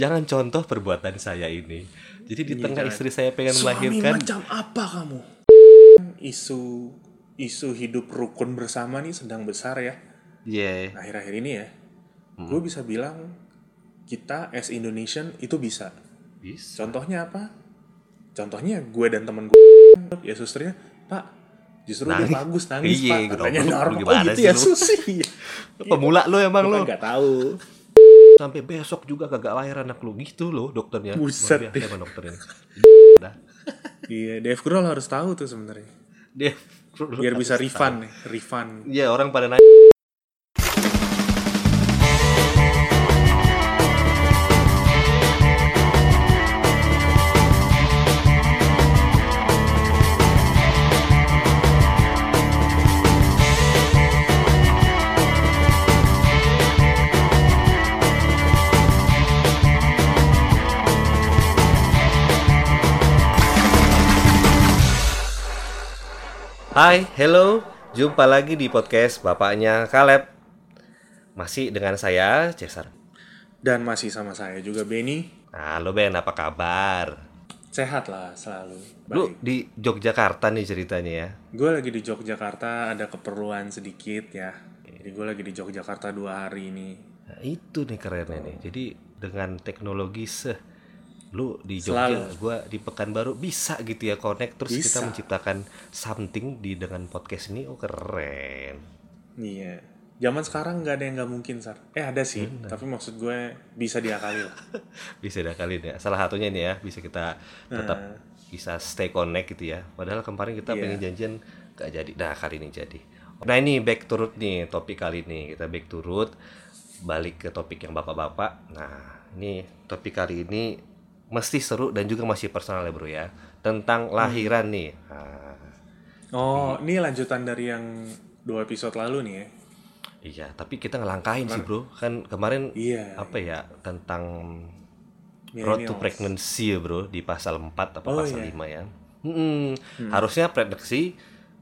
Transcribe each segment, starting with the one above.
Jangan contoh perbuatan saya ini. Jadi di tengah jangan. istri saya pengen Suami melahirkan. macam apa kamu? Isu hidup rukun bersama nih sedang besar ya. Iya. Akhir-akhir ini ya. Gue bisa bilang kita as Indonesian itu bisa. Bisa. Contohnya apa? Contohnya gue dan temen gue ya susternya, Pak, justru dia Nangis. bagus nangis Iya, Pak. Katanya goblok, lu normal. Oh gimana gitu sih ya lu? susi. Pemula lu emang Gue lu. kan gak tahu. Sampai besok juga kagak lahir anak lu gitu loh dokternya. Buset Luar biasa deh. emang dokternya. Dah. Iya, Dave Grohl harus tahu tuh sebenarnya. Dia Biar bisa harus refund tahu. nih, refund. Iya, orang pada nanya. Hai, hello. Jumpa lagi di podcast Bapaknya Caleb. Masih dengan saya, Cesar. Dan masih sama saya juga Benny. Halo Ben, apa kabar? Sehat lah selalu. Lu Baik. di Yogyakarta nih ceritanya ya. Gue lagi di Yogyakarta, ada keperluan sedikit ya. Jadi gue lagi di Yogyakarta 2 hari ini. Nah, itu nih kerennya nih. Jadi dengan teknologi lu di Selalu. Jogja, gua di Pekanbaru bisa gitu ya connect terus kita Bisa. menciptakan something dengan podcast ini. Oh keren. Iya. Zaman sekarang nggak ada yang nggak mungkin, Sar. Ada sih, tapi maksud gue bisa diakali lah. Bisa diakalin ya. Salah satunya ini ya, bisa kita tetap bisa stay connect gitu ya. Padahal kemarin kita Iya. pengen janjian gak jadi. Nah, kali ini jadi. Nah, ini back to root nih topik kali ini. Kita back to root, balik ke topik yang bapak-bapak. Nah, ini topik kali ini mesti seru dan juga masih personal ya, Bro ya. Tentang lahiran nih. Nah, Oh, ini lanjutan dari yang 2 episode lalu nih ya. iya, tapi kita ngelangkahin sih, Bro. Kan kemarin Iya. apa ya tentang Road to Millennials. Pregnancy ya bro, di pasal 4 atau Oh, pasal iya. 5 ya. Harusnya prediksi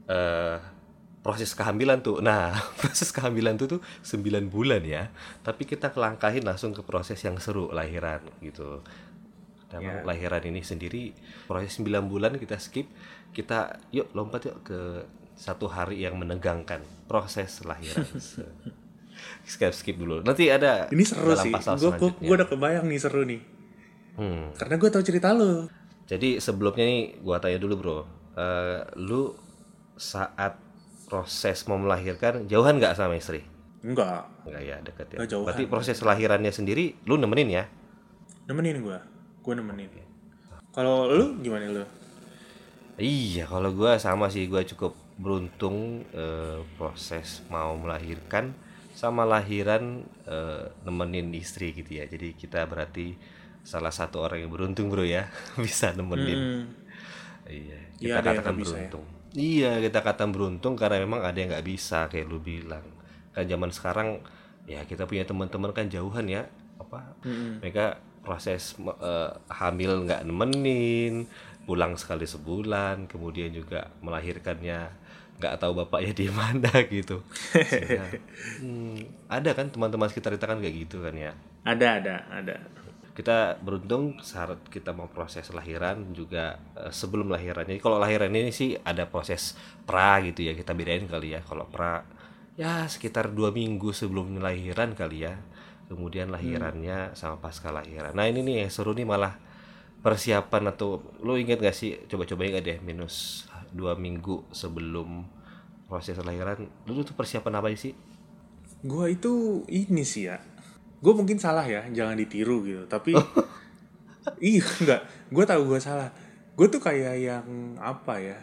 proses kehamilan tuh. Nah, proses kehamilan tuh 9 bulan ya. Tapi kita kelangkahin langsung ke proses yang seru, lahiran gitu. Emang lahiran ini sendiri proses 9 bulan kita skip. Kita yuk lompat yuk ke 1 hari yang menegangkan, proses lahiran. Skip dulu. Nanti ada Ini seru dalam sih. pasal Gue selanjutnya. udah kebayang nih seru nih. Karena gue tahu cerita lo. Jadi sebelumnya nih gua tanya dulu bro, lu saat proses mau melahirkan jauhan nggak sama istri? Enggak. Nggak ya, deket ya. Nggak jauhan. Berarti proses lahirannya sendiri lu nemenin ya? Nemenin gue. Gue nemenin. Kalau lu gimana lu? Iya, kalau gua sama sih, gua cukup beruntung proses mau melahirkan sama lahiran nemenin istri gitu ya. Jadi kita berarti salah satu orang yang beruntung bro ya, bisa nemenin. Iya, kita Iya, ada yang katakan nggak bisa, beruntung. Iya, kita katakan beruntung karena memang ada yang nggak bisa kayak lu bilang. Kan zaman sekarang ya kita punya teman-teman kan jauhan ya, apa? Mereka proses hamil nggak nemenin, pulang sekali sebulan, kemudian juga melahirkannya nggak tahu bapaknya di mana gitu. Sehingga, ada kan teman-teman sekitar kita kan kayak gitu kan ya. Ada. Kita beruntung saat kita mau proses lahiran juga sebelum lahirannya. Kalau lahiran ini sih ada proses pra gitu ya, kita bedain kali ya. Kalau pra ya sekitar 2 minggu sebelum lahiran kali ya. Kemudian lahirannya sama pasca lahiran. Nah ini nih yang seru nih malah persiapan atau lu inget gak sih, coba-coba ingat deh, minus 2 minggu sebelum proses lahiran lu tuh persiapan apa sih? Gue itu ini sih ya. Gue mungkin salah ya, jangan ditiru gitu. Tapi iya enggak. Gue tahu gue salah. Gue tuh kayak yang apa ya?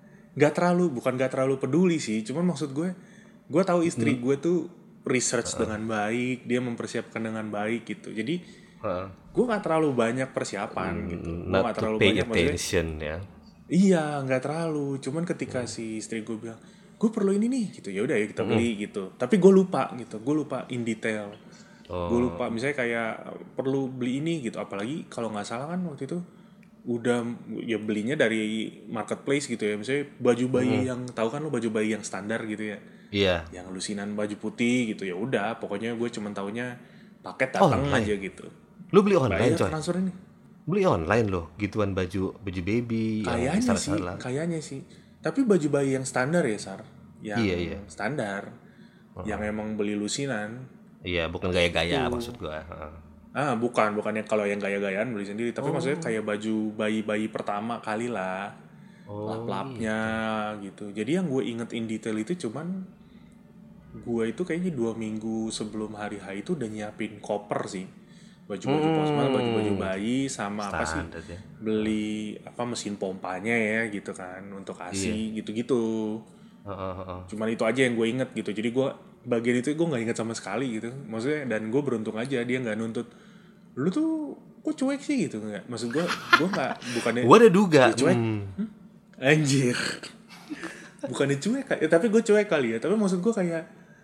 Bukan gak terlalu peduli sih. Cuman maksud gue tahu istri gue tuh research dengan baik, dia mempersiapkan dengan baik gitu. Jadi gue nggak terlalu banyak persiapan gitu. Gue Not nggak to terlalu pay banyak maksudnya. attention ya. Iya, nggak terlalu. Cuman ketika si istri gue bilang, gue perlu ini nih, gitu. Ya udah ya kita beli gitu. Tapi gue lupa gitu. Gue lupa in detail. Gue lupa. Misalnya kayak perlu beli ini gitu. Apalagi kalau nggak salah kan waktu itu udah ya belinya dari marketplace gitu ya. Misalnya baju bayi yang tahu kan lo baju bayi yang standar gitu ya. Iya. Yang lusinan baju putih gitu ya. Udah, pokoknya gue cuman taunya paket datang aja gitu. Lu beli online Bayar coy? transfer ini. Beli online loh, gituan baju baby yang standar. Kayaknya sih. Tapi baju bayi yang standar ya, Sar. Yang Iya iya. standar. Yang emang beli lusinan. Iya, bukan gaya-gaya Itu. maksud gua. Heeh. Bukannya kalau yang gaya-gayaan beli sendiri. Tapi maksudnya kayak baju bayi-bayi pertama kali lah. Oh, Lap-lapnya gitu. Jadi yang gue inget in detail itu cuman gue itu kayaknya 2 minggu sebelum hari H itu udah nyiapin koper sih, baju-baju posmal, baju-baju bayi, sama apa sih, standar ya. beli apa mesin pompanya ya gitu kan untuk Iya. ASI gitu-gitu. Heeh, heeh. Cuman itu aja yang gue inget gitu. Jadi gue bagian itu gue nggak inget sama sekali gitu. Maksudnya dan gue beruntung aja dia nggak nuntut lu tuh kok cuek sih gitu, nggak. Maksud gue nggak, bukannya Gua ada duga. dia cuek. Anjir. Bukannya cuek tapi gue cuek kali ya. Tapi maksud gue kayak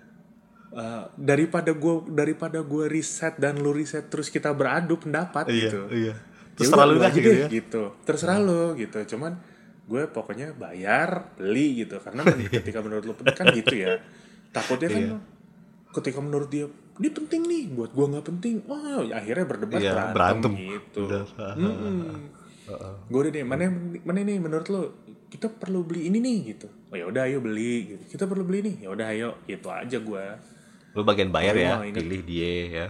daripada gue riset dan lu riset terus kita beradu pendapat gitu. Iya. Ya Terserah udah, lu lu dah aja gitu deh ya. gitu. Terserah lu gitu. Cuman gue pokoknya bayar, beli gitu. Karena ketika menurut lu penting kan gitu ya. Takutnya kan ketika menurut dia ini penting nih, buat gue nggak penting. Wah, ya akhirnya berdebat, Iya, berantem berantem. gitu. Udah. Gue udah deh, mana nih menurut lo kita perlu beli ini nih gitu. Oh ya udah ayo beli gitu. Kita perlu beli nih. Ya udah ayo, gitu aja gue. Lu bagian bayar Makanya ya, gua nggak inget. pilih dia ya.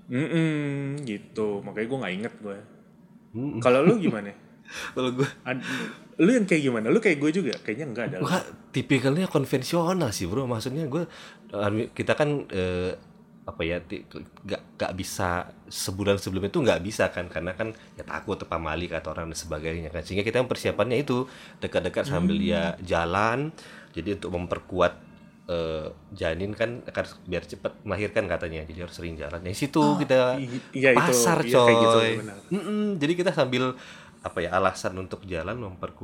Gitu. Makanya gue nggak inget gue. Kalau lu gimana? Kalau gua Lu yang kayak gimana? Lu kayak gue juga? Kayaknya enggak ada. Gua tipikalnya konvensional sih bro, maksudnya gue kita kan apa ya gak bisa sebulan sebelum itu nggak bisa kan, karena kan ya takut pamali kata orang dan sebagainya kan, sehingga kita persiapannya itu dekat-dekat sambil dia jalan. Jadi untuk memperkuat janin kan akan biar cepat melahirkan katanya, jadi harus sering jalan. Di situ kita Iya itu. pasar Iya kayak gitu coy. benar. Jadi kita sambil apa ya alasan untuk jalan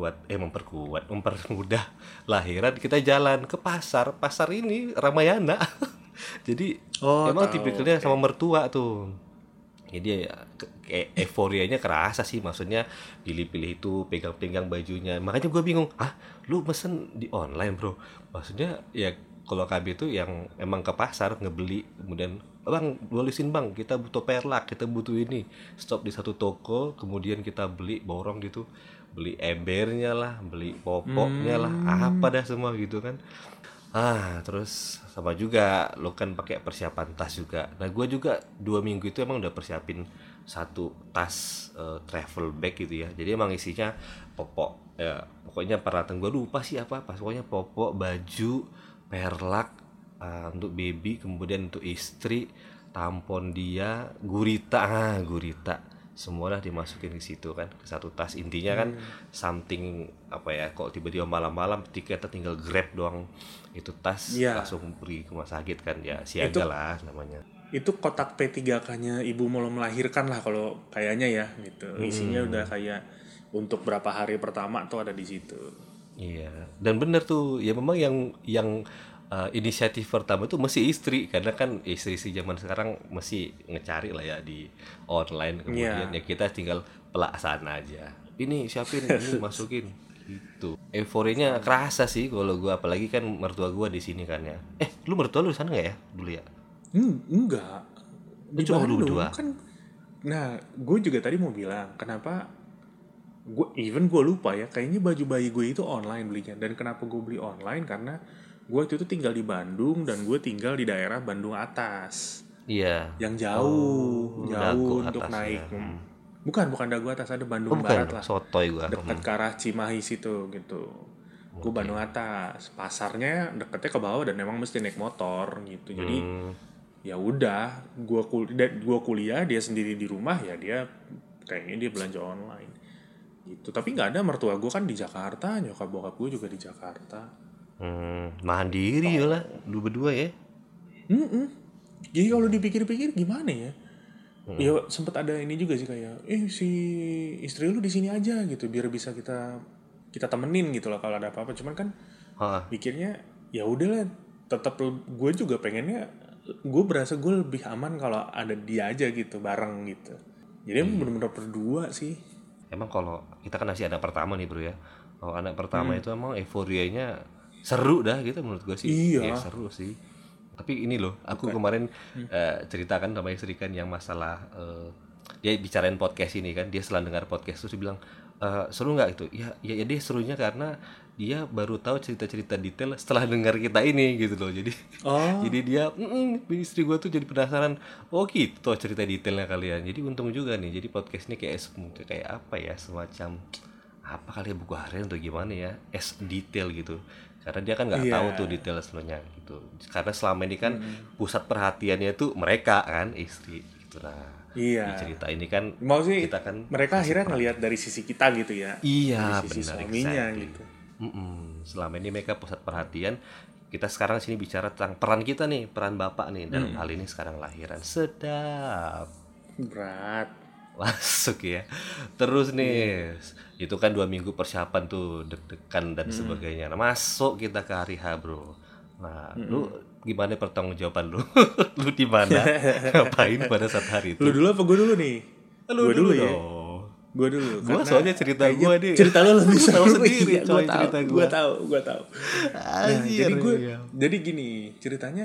mempermudah lahiran, kita jalan ke pasar ini Ramayana. Jadi Oh, emang tahu. tipikalnya Oke. sama mertua tuh. Jadi ya, kayak euforianya kerasa sih, maksudnya pilih-pilih itu, pegang-pegang bajunya. Makanya gue bingung, lu mesen di online bro? Maksudnya ya kalau KB itu yang emang ke pasar ngebeli, kemudian bang lulisin bang, kita butuh perlak, kita butuh ini, stop di satu toko, kemudian kita beli borong gitu, beli embernya lah, beli popoknya lah, apa dah semua gitu kan. Terus sama juga lo kan pakai persiapan tas juga. Nah gue juga 2 minggu itu emang udah persiapin satu tas travel bag gitu ya. Jadi emang isinya popok ya, pokoknya peralatan gue lupa sih apa pokoknya popok, baju, perlak untuk baby, kemudian untuk istri, tampon dia, gurita semua lah dimasukin ke situ kan, ke satu tas. Intinya kan something apa ya, kok tiba-tiba malam-malam tiketnya tinggal grab doang, itu tas Iya. langsung pergi ke rumah sakit kan, ya Itu siaga lah namanya. itu kotak P3K-nya ibu mau melahirkan lah kalau kayaknya ya gitu. Isinya udah kayak untuk berapa hari pertama tuh ada di situ. Iya, dan bener tuh ya, memang yang inisiatif pertama tuh mesti istri, karena kan istri zaman sekarang mesti ngecari lah ya di online, kemudian Iya. ya kita tinggal pelaksana aja. Ini siapin, ini masukin gitu. Euforinya kerasa sih kalau gua, apalagi kan mertua gua di sini kan ya. Lu mertua lu di sana nggak ya dulu ya? Enggak. Di Cuma lu Bandung berdua. kan. Nah, gue juga tadi mau bilang kenapa gue lupa ya, kayaknya baju bayi gue itu online belinya. Dan kenapa gue beli online, karena gue waktu itu tinggal di Bandung dan gue tinggal di daerah Bandung atas Iya. yang jauh Dago untuk atas naik. ya. Bukan Dago atas, ada Bandung Bukan, Barat lah, sotoy gua. dekat ke arah Cimahi situ gitu. Gue Bandung atas, pasarnya deketnya ke bawah dan memang mesti naik motor gitu. Jadi ya udah, gue kuliah, dia sendiri di rumah, ya dia kayaknya dia belanja online gitu. Tapi nggak ada, mertua gue kan di Jakarta, nyokap bokap gue juga di Jakarta. Mandiri lah, lu berdua ya. Jadi kalau dipikir-pikir gimana ya? Ya sempet ada ini juga sih, kayak si istri lu di sini aja gitu biar bisa kita temenin gitu lah kalau ada apa-apa. Cuman kan pikirnya ya udahlah, tetap gue juga pengennya, gue berasa gue lebih aman kalau ada dia aja gitu bareng gitu. Jadi emang bener-bener berdua sih. Emang kalau kita kan masih anak pertama nih bro ya. Kalau anak pertama itu emang euforianya seru dah gitu menurut gue sih. Iya. Ya, seru sih. Tapi ini loh, aku kemarin ceritakan sama istri kan yang masalah dia bicarain podcast ini kan, dia setelah dengar podcast terus dia bilang, seru nggak itu? Ya dia serunya karena dia baru tahu cerita-cerita detail setelah dengar kita ini gitu loh. Jadi Oh, jadi dia istri gue tuh jadi penasaran, oh gitu cerita detailnya kalian. Jadi untung juga nih, jadi podcast ini kayak apa ya, semacam apa kali ya, buku harian atau gimana ya, detail gitu, karena dia kan nggak tahu tuh iya. detail sebenarnya gitu, karena selama ini kan pusat perhatiannya tuh mereka kan, istri gitu. Nah di Iya. cerita ini kan Mau sih kita kan mereka kasih akhirnya peran. ngelihat dari sisi kita gitu ya. Dari Iya sisi benar, suaminya exactly. gitu. Selama ini mereka pusat perhatian. Kita sekarang sini bicara tentang peran kita nih, peran bapak nih dalam hal ini sekarang lahiran. Sedap. Berat. Masuk ya. Terus Iya. nih, itu kan 2 minggu persiapan tuh, deg-degan dan sebagainya. Nah, masuk kita ke hari H, bro. Nah, lu gimana pertanggungjawaban lu? Lu di mana? Ngapain pada saat hari Lu itu? dulu apa gue dulu nih? Lu Gue dulu dulu ya. dong. Gue dulu Gua karena soalnya cerita kayaknya gua nih. cerita lo lebih Lu tahu seru. sendiri, Iya, gue coy, tahu, cerita gue gua. tahu, gue tahu. Nah, Anjir. Iya. jadi gini ceritanya,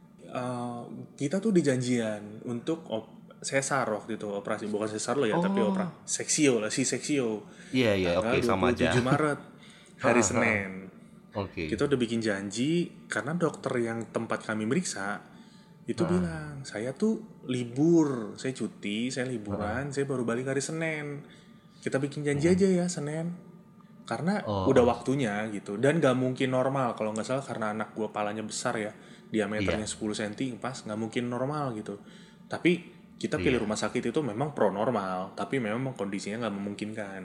eh, kita tuh dijanjian untuk sesar waktu itu, operasi bukan sesar lo ya, tapi Oh, seksio lah, si seksio, iya iya, oke, tanggal sama aja. 27 Maret hari Senin. Oke. Kita udah bikin janji karena dokter yang tempat kami meriksa itu bilang saya tuh libur, saya cuti, saya liburan, saya baru balik hari Senin. Kita bikin janji aja ya Senin, karena Oh, udah oh, waktunya gitu, dan gak mungkin normal kalau nggak salah, karena anak gua palanya besar ya, iya, diameternya 10 cm pas, nggak mungkin normal gitu. Tapi kita pilih iya. rumah sakit itu memang pro normal, tapi memang kondisinya nggak memungkinkan.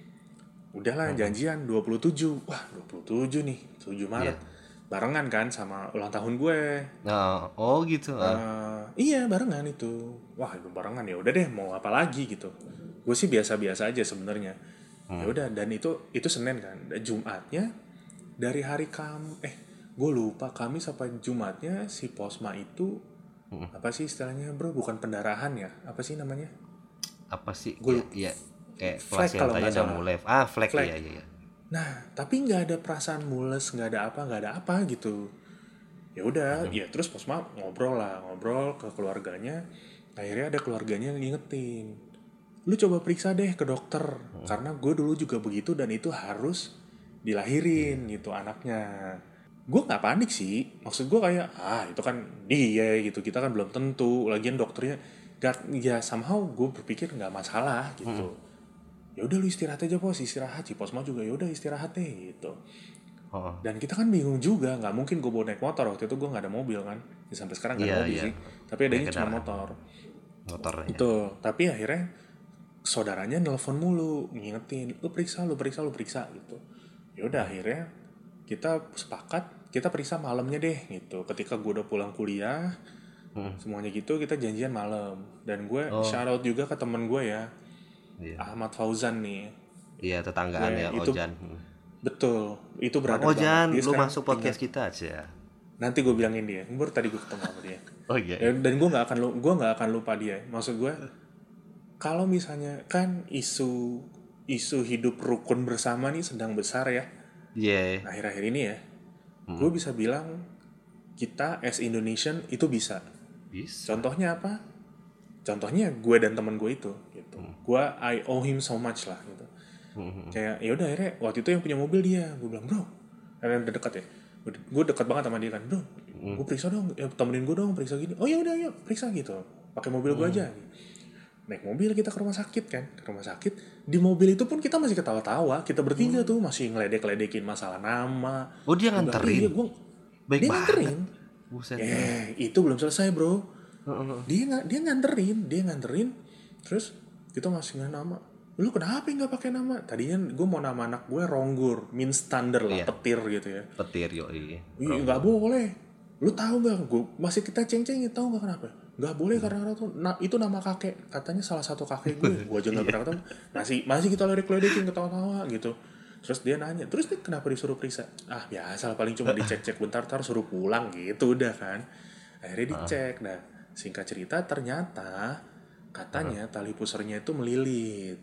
Udahlah janjian 27. Wah, 27 nih, 7 Iya. Maret. Barengan kan sama ulang tahun gue. Nah, oh gitu. Iya, barengan itu. Wah, itu barengan, ya udah deh, mau apa lagi gitu. Gue sih biasa-biasa aja sebenarnya. Ya udah, dan itu Senin kan. Dan Jumatnya dari hari gue lupa, Kamis apa Jumatnya si Posma itu apa sih istilahnya, Bro? Bukan pendarahan ya? Apa sih namanya? Apa sih? Gue Ya, lupa. ya. Kayak Flag kalau plasentanya nggak udah salah. mulai. Flag, Flag. iya, iya, iya. Nah, tapi nggak ada perasaan mules, nggak ada apa gitu. Ya udah, ya terus Posma ngobrol ke keluarganya. Akhirnya ada keluarganya yang ngingetin, lu coba periksa deh ke dokter, karena gue dulu juga begitu dan itu harus dilahirin gitu anaknya. Gue nggak panik sih, maksud gue kayak itu kan dia gitu, kita kan belum tentu, lagian dokternya gak, ya somehow gue berpikir nggak masalah gitu. Ya udah lu istirahat aja Pos, istirahat. Si Posma juga ya udah istirahat deh gitu. Oh, Dan kita kan bingung juga, nggak mungkin gue bawa naik motor, waktu itu gue nggak ada mobil kan, ya, sampai sekarang nggak iya, ada mobil iya. sih, tapi Naik adanya cuma kendaraan motor. motornya. Itu, tapi akhirnya saudaranya nelpon mulu ngingetin, lu periksa gitu. Ya udah, akhirnya kita sepakat kita periksa malamnya deh gitu, ketika gue udah pulang kuliah semuanya gitu, kita janjian malam. Dan gue Oh, shout out juga ke temen gue ya, iya. Ahmad Fauzan nih. Iya, tetanggaan Gue ya, itu Ojan. betul, itu Bang brother banget, Ojan, dia lu sekarang masuk tinggal. podcast kita aja. Nanti gue bilangin dia, baru tadi gue ketemu sama dia. Oh iya, Ya, iya. dan gue nggak akan lupa dia. Maksud gue, kalau misalnya kan isu hidup rukun bersama nih sedang besar ya Iya, akhir-akhir ini ya. Gue bisa bilang kita as Indonesian itu bisa. bisa. Contohnya apa? Contohnya gue dan teman gue itu gitu. Gue I owe him so much lah gitu. Kayak ya udah, akhirnya waktu itu yang punya mobil dia. Gue bilang, bro, karena udah dekat ya, gue dekat banget sama dia kan, bro, gue periksa dong, ya, temenin gue dong periksa gini. Oh ya udah, yuk periksa gitu, pakai mobil gue aja. Naik mobil kita ke rumah sakit kan, ke rumah sakit. Di mobil itu pun kita masih ketawa-tawa, kita bertiga tuh masih ngeledek-ledekin masalah nama. Oh, dia Gue bilang, nganterin. iya gue, Baik dia banget. nganterin. Buset. Itu belum selesai bro. Dia nganterin. Terus kita masih nggak nama. Lu kenapa nggak pakai nama? Tadinya gue mau nama anak gue Ronggur, min standar lah, Iya, petir gitu ya. petir yoi. Iya nggak boleh. Lu tahu nggak? Gue masih kita ceng-cengin, tahu nggak kenapa? Nggak boleh karena tuh itu nama kakek, katanya salah satu kakek gue. Gue aja nggak pernah ketemu. Masih kita ledek-ledekin, ketawa-tawa gitu. Terus dia nanya, terus nih kenapa disuruh periksa? Ah biasa lah, paling cuma dicek-cek bentar, tar suruh pulang gitu udah kan. Akhirnya dicek. Nah singkat cerita ternyata katanya tali pusarnya itu melilit.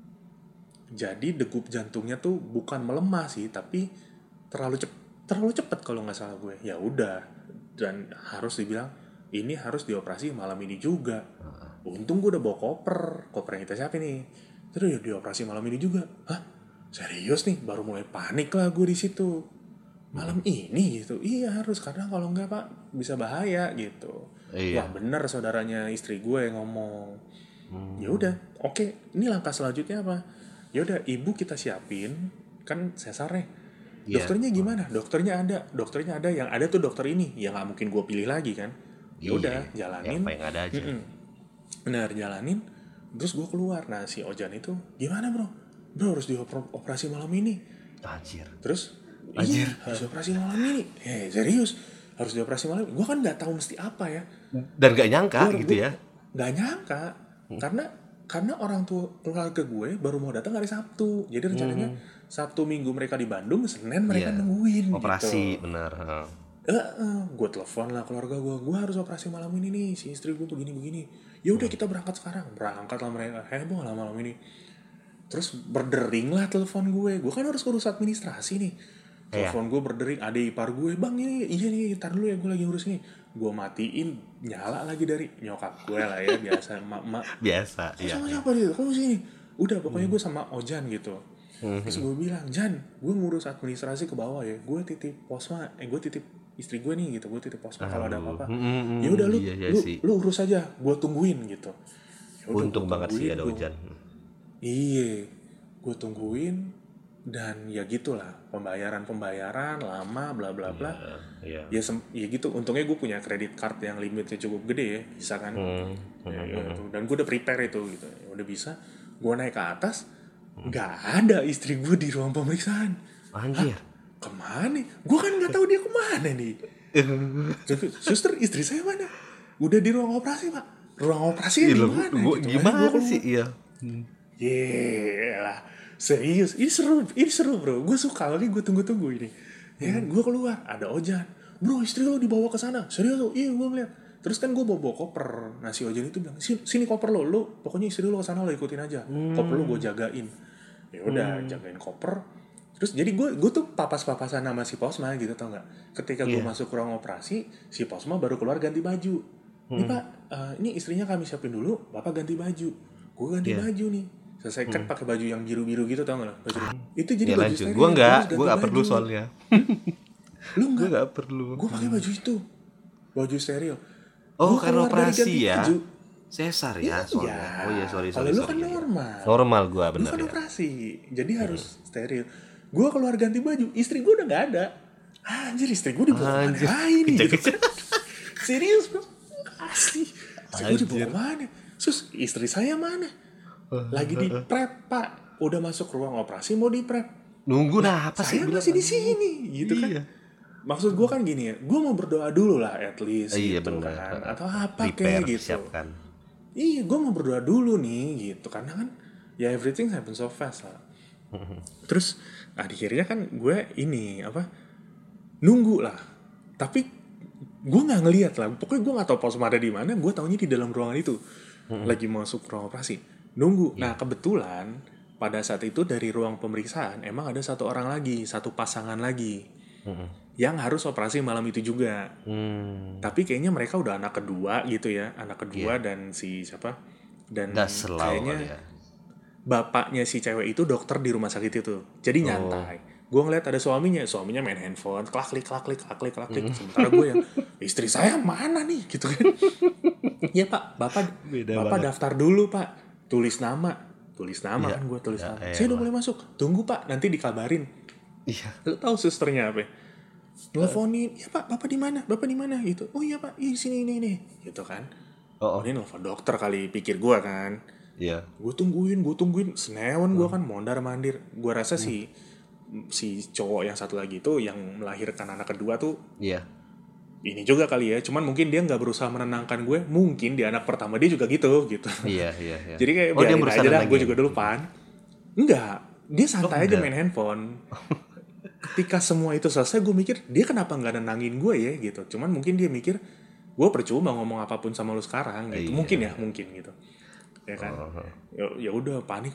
Jadi degup jantungnya tuh bukan melemah sih, tapi terlalu cepat kalau nggak salah gue. Ya udah, dan harus dibilang ini harus dioperasi malam ini juga. untung gue udah bawa koper yang kita siapin nih. Terus ya dioperasi malam ini juga. Hah, serius nih? Baru mulai panik lah gue di situ. Malam ini gitu? Iya harus, karena kalau enggak pak bisa bahaya gitu. Iya. Wah bener saudaranya istri gue yang ngomong. Ya udah, oke. Ini langkah selanjutnya apa? Ya udah, ibu kita siapin kan sesar nih. Iya. Dokternya gimana? Dokternya ada. Yang ada tuh dokter ini. Ya nggak mungkin gue pilih lagi kan. Ya udah, Iya. jalanin. Apa yang ada aja. Benar, jalanin. Terus gue keluar. Nah si Ojan itu gimana bro? Bro harus dioperasi malam ini. Anjir. Terus Anjir. iya, harus dioperasi malam ini. Serius harus dioperasi malam ini. Gue kan nggak tahu mesti apa ya. Dan gak nyangka gitu ya. Nggak nyangka karena orang tua keluarga gue baru mau datang hari Sabtu. Jadi rencananya Sabtu Minggu mereka di Bandung, Senin mereka Iya. nungguin Operasi gitu. bener. Gue telepon lah keluarga gue harus operasi malam ini nih, si istri gue begini. Ya udah kita berangkat sekarang. Berangkat lah mereka, heboh lah malam ini. Terus berdering lah telepon gue kan harus urus administrasi nih. Telepon gue berdering, adik ipar gue, bang ini iya nih, ntar dulu ya gue lagi ngurus nih. Gue matiin, nyala lagi dari nyokap gue lah ya, biasa emak-emak. Biasa, iya. Sama siapa dia? Kamu sini. Udah pokoknya gue sama Ojan gitu. Terus gue bilang, Jan, gue ngurus administrasi ke bawah ya. Gue titip posma, gue titip istri gue nih gitu. Gue titip posma kalau ada apa-apa. Ya udah lu urus aja, gue tungguin gitu. Yaudah, untung banget sih ada Ojan. Iya, gue tungguin. Dan ya gitulah, pembayaran lama bla bla bla. Iya. Ya gitu, untungnya gue punya kredit card yang limitnya cukup gede ya, bisa kan. Dan gue udah prepare itu gitu. Udah bisa. Gue naik ke atas, nggak ada istri gue di ruang pemeriksaan. Anjir. Kemana? Gue kan nggak tahu dia kemana nih. Suster, istri saya mana? Udah di ruang operasi pak. Ruang operasi di mana? Gimana sih? Iya. Yelah, serius, ini seru bro. Gue suka lagi, gue tunggu ini. Ya kan, gue keluar, ada Ojan. Bro, istri lo dibawa ke sana. Serius lo? Iya, gue ngeliat. Terus kan gue bawa koper. Nah si Ojan itu bilang, sini koper lo pokoknya istri lo ke sana lo ikutin aja. Koper lo gue jagain. Ya udah, jagain koper. Terus jadi gue tuh papas-papasan sama si Posma gitu, tau nggak? Ketika gue masuk ruang operasi, si Posma baru keluar ganti baju. Nih pak, ini istrinya kami siapin dulu, bapak ganti baju. Gue ganti baju nih. Selesai kan pakai baju yang biru-biru gitu, tau gak? Baju itu jadi baju steril. Gue nggak perlu soalnya. Lu nggak? Gue nggak perlu. Gue pakai baju itu, baju steril. Oh Gua karena keluar dari operasi ganti ya. baju. Sesar ya soalnya. Iya. Oh iya sorry. Kalau lu kan normal. Normal gue Lu bener kan ya. operasi, jadi harus steril. Gue keluar ganti baju, istri gue udah nggak ada. Anjir, istri gue dibawa kemana ini gitu kan? Serius bro, asli. Istri gue dibawa kemana? Sus, istri saya mana? Lagi di prep pak, udah masuk ruang operasi mau di prep. Nunggu apa sih? Saya masih di sini, gitu kan? Maksud gue kan gini ya, gue mau berdoa dulu lah at least Iya, gitu bener. kan, atau apa Prepare, kayak gitu. siapkan. Iya, gue mau berdoa dulu nih gitu, karena kan ya everything happen so fast lah. Terus akhirnya kan gue ini nunggu lah, tapi gue nggak ngelihat lah, pokoknya gue nggak tahu Posma ada di mana, gue taunya di dalam ruangan itu lagi masuk ruang operasi nunggu. Nah kebetulan pada saat itu dari ruang pemeriksaan emang ada satu orang lagi, satu pasangan lagi yang harus operasi malam itu juga. Tapi kayaknya mereka udah anak kedua gitu ya, anak kedua dan si siapa dan kayaknya bapaknya si cewek itu dokter di rumah sakit itu, jadi nyantai. Gue ngeliat ada suaminya main handphone, klik. Sementara gue yang, istri saya mana nih, gitu kan? Ya pak, bapak daftar dulu pak, tulis nama ya, kan gue tulis nama. Saya udah boleh masuk, tunggu pak, nanti dikabarin. Iya. Lo tau susternya apa? Nelfonin, ya pak, bapak di mana gitu. Oh iya pak, sini ini, gitu kan? Ini nelfon dokter kali, pikir gue kan. Iya. Gue tungguin, senewan gue kan mondar mandir. Gue rasa si cowok yang satu lagi itu yang melahirkan anak kedua tuh ini juga kali ya, cuman mungkin dia nggak berusaha menenangkan gue, mungkin di anak pertama dia juga gitu. Iya. Jadi kayak biarin aja dah, gue juga dulu enggak, dia santai aja main handphone. Ketika semua itu selesai, gue mikir dia kenapa nggak nenangin gue ya gitu. Cuman mungkin dia mikir gue percuma ngomong apapun sama lu sekarang gitu. Mungkin gitu ya kan. Ya udah panik.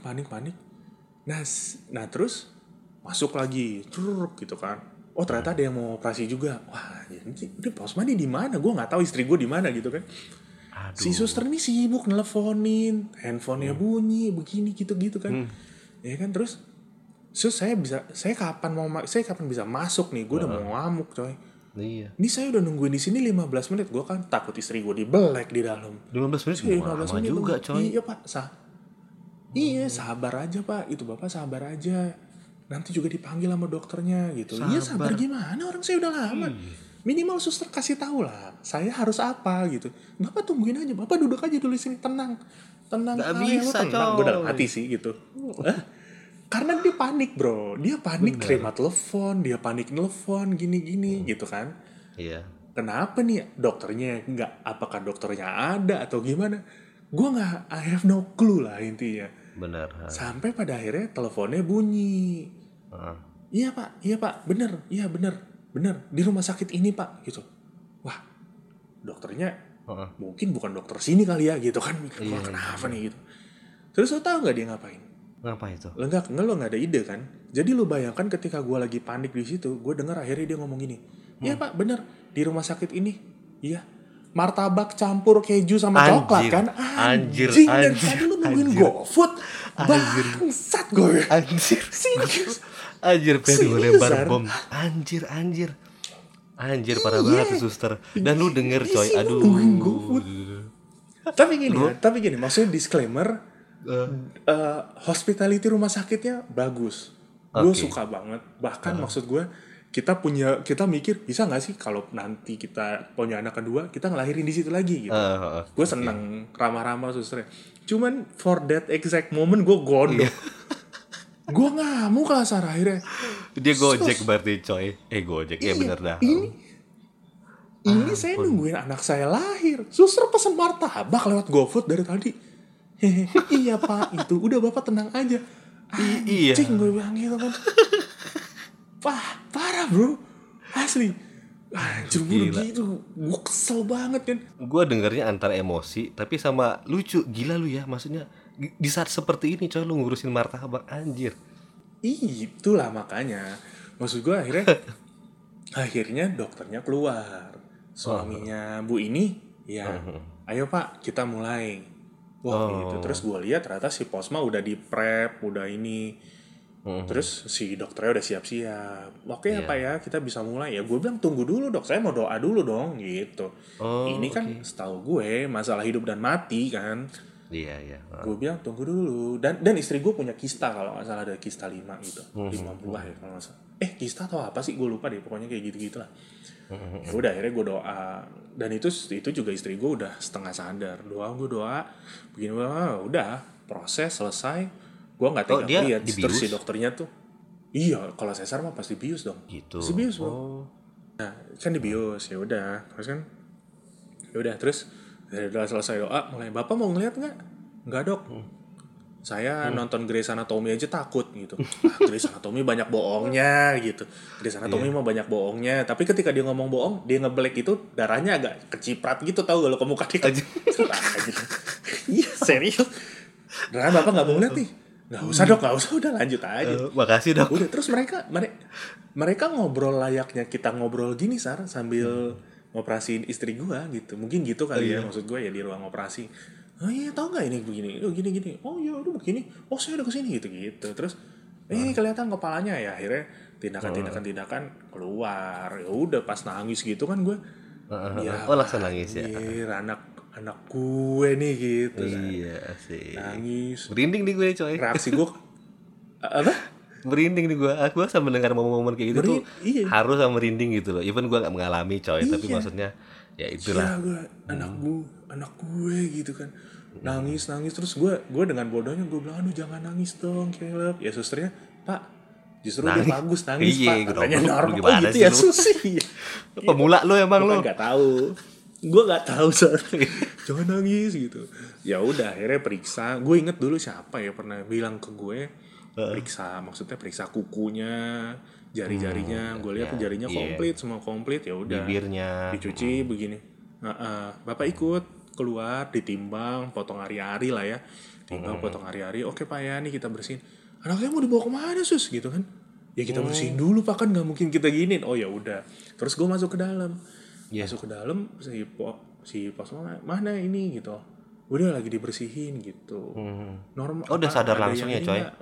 Nah terus masuk lagi, gitu kan. Oh ternyata ada yang mau operasi juga. Wah, jadi Posma di mana? Gue nggak tahu istri gue di mana gitu kan. Si suster ini sibuk nelfonin, handphonenya bunyi, begini gitu-gitu kan. Ya kan, terus saya kapan bisa masuk nih? Gue udah mau ngamuk, coy. Iya. Ini saya udah nungguin di sini 15 menit. Gue kan takut istri gue dibelek di dalam. 15 menit lama juga, coy. Iya, Pak. Iya, sabar aja, Pak. Itu Bapak sabar aja. Nanti juga dipanggil sama dokternya gitu. Iya, sabar gimana? Orang saya udah lama. Minimal suster kasih tahu lah. Saya harus apa gitu. Bapak tungguin aja. Bapak duduk aja dulu di sini, tenang. Gak bisa, tenang. Gue dalam hati sih gitu. Karena dia panik, bro. Dia panik terima telepon, dia panik nelfon gini-gini gitu kan. Iya. Kenapa nih dokternya nggak? Apakah dokternya ada atau gimana? Gue nggak, I have no clue lah intinya. Benar. Sampai pada akhirnya teleponnya bunyi. Iya pak, bener di rumah sakit ini pak gitu. Wah, dokternya mungkin bukan dokter sini kali ya gitu kan. Wah, kenapa nih gitu. Terus lo tau nggak dia ngapain? Ngapain itu? Lo nggak ada ide kan? Jadi lo bayangkan ketika gue lagi panik di situ, gue dengar akhirnya dia ngomong gini. Iya pak, bener di rumah sakit ini. Iya. Martabak campur keju sama coklat kan? Anjir. Dan tadi lu nungguin GoFood. Bangsat gue. Anjir, pengen gue lempar bom. Anjir, parah banget tuh suster. Dan lu denger, coy. Aduh. Tapi gini, maksudnya disclaimer. Hospitality rumah sakitnya bagus. Gue suka banget. Bahkan maksud gue, kita mikir bisa nggak sih kalau nanti kita punya anak kedua kita ngelahirin di situ lagi gitu. Gue seneng ramah-ramah susternya. Cuman for that exact moment gue gondok. Gue ngamuk lah Sarah akhirnya. Dia Gojek berarti, coy. Gojek ya bener dah. Ini saya nungguin anak saya lahir. Suster pesen martabak lewat GoFood dari tadi. Iya pak, itu udah bapak tenang aja. Iya. Cing gue bilang gitu kan. Parah bro, asli. Anjir gitu, gue kesel banget kan. Gue dengernya antara emosi tapi sama lucu. Gila lu ya, maksudnya di saat seperti ini coy lu ngurusin martabak, anjir. Itulah makanya maksud gue akhirnya dokternya keluar, suaminya Bu ini ya. Ayo pak kita mulai. Gitu. Terus gue lihat ternyata si Posma udah di prep, udah ini. Terus si dokternya udah siap-siap. Oke apa ya kita bisa mulai ya. Gue bilang tunggu dulu dok, saya mau doa dulu dong gitu. Ini kan setahu gue masalah hidup dan mati kan. Iya. Gue bilang tunggu dulu. Dan istri gue punya kista kalau nggak salah, ada kista 5 gitu. 5 buah ya kalau nggak salah. Kista atau apa sih gue lupa deh, pokoknya kayak gitu-gitu lah. Ya udah akhirnya gue doa. Dan itu juga istri gue udah setengah sadar. Gue doa begini, udah proses selesai. Gue nggak tega lihat terus si dokternya tuh. Iya, kalau sesar mah pasti bius dong. Gitu. Pasti bius bro. Nah kan dibius, ya udah terus kan. Ya udah terus udah selesai doa, mulai bapak mau ngeliat nggak dok? Saya nonton Grey's Anatomy aja takut gitu. Grey's Anatomy banyak bohongnya gitu. Grey's Anatomy mah banyak bohongnya. Tapi ketika dia ngomong bohong, dia ngeblack itu darahnya agak keciprat gitu, tahu kalau ke muka dia. Iya serius. Nah bapak nggak mau ngeliat nih. Nggak usah udah lanjut aja. Makasih dok. Udah terus mereka ngobrol layaknya kita ngobrol gini sambil ngoperasiin istri gua gitu. Mungkin gitu kali ya maksud gua ya di ruang operasi. Oh iya tahu nggak ini begini, gini. Oh iya udah begini. Oh saya udah kesini gitu. Terus kelihatan kepalanya ya akhirnya tindakan keluar. Ya udah pas nangis gitu kan gue. Langsung nangis ya. Anak gue nih gitu. Iya sih. Nangis. Merinding nih gue coy. Reaksi gue apa? Merinding nih gue. Aku sama mendengar momen-momen kayak gitu tuh harus sama merinding gitu loh. Even gue gak mengalami coy, tapi maksudnya ya itulah. Gue anak gue gitu kan. Nangis terus gue dengan bodohnya gue bilang aduh jangan nangis dong Caleb. Ya susternya Pak justru dia bagus nangis Pak. Katanya normal gitu ya Susi. Pemula lo emang lo. Gue nggak tahu soalnya. Jangan nangis gitu. Ya udah akhirnya periksa. Gue inget dulu siapa ya pernah bilang ke gue maksudnya periksa kukunya, jari-jarinya. Gue lihat jarinya semua komplit. Ya udah. Bibirnya dicuci begini. Bapak ikut keluar ditimbang, potong hari-hari lah ya. Potong hari-hari. Oke Pak ya nih kita bersihin. Anaknya mau dibawa kemana sus gitu kan? Ya kita bersihin dulu Pak, kan nggak mungkin kita giniin. Oh ya udah. Terus gue masuk ke dalam. Masuk ke dalam si si pos mana ini gitu, udah lagi dibersihin gitu. Normal Oh, udah sadar ada langsung yang ya, ini coy. nggak?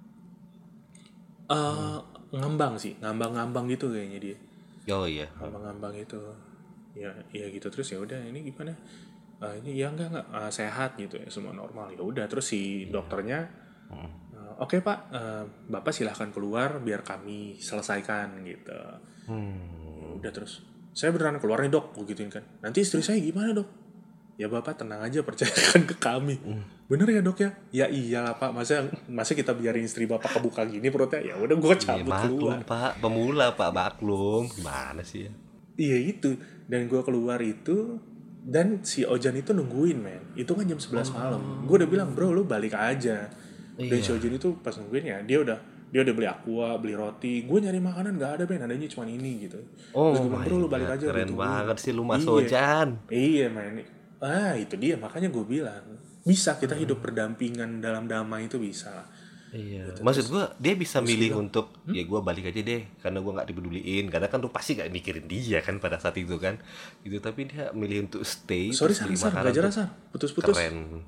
Ngambang sih, ngambang gitu kayaknya dia, Oh iya. ngambang itu. Ya ya gitu, terus ya udah ini gimana. Ini ya enggak sehat gitu ya, semua normal ya udah. Terus si dokternya, oke pak, bapak silahkan keluar biar kami selesaikan gitu. Ya udah, terus saya beneran keluar nih dok, gue gituin kan. Nanti istri saya gimana dok? Ya bapak tenang aja, percayakan ke kami. Bener ya dok ya? Ya iyalah pak, masa kita biarin istri bapak kebuka gini perutnya. Ya udah, gue Iya, cabut maklum keluar. pak, pemula pak, maklum. Gimana sih ya? Iya itu, dan gue keluar itu, dan si Ojan itu nungguin men. Itu kan jam 11 malam. Gue udah bilang bro lu balik aja. Dan si Iya. Ojan itu pas nungguin ya, dia udah beli aqua, beli roti. Gue nyari makanan nggak ada ben, adanya cuma ini gitu. Terus Oh gue bilang my bro lu balik god, aja, gue keren tungguin. banget sih lu Mas Iya, Ojan. iya men. Itu dia, makanya gue bilang bisa kita hidup berdampingan dalam damai, itu bisa lah. Iya, Gitu. maksud Terus gua dia bisa gue milih bilang, untuk ya gua balik aja deh karena gua nggak dipeduliin, karena kan lu pasti gak mikirin dia kan pada saat itu kan, gitu. Tapi dia milih untuk stay sorry terus Sar, beli Sar, makanan gak jelas tuh Sar, putus-putus. keren.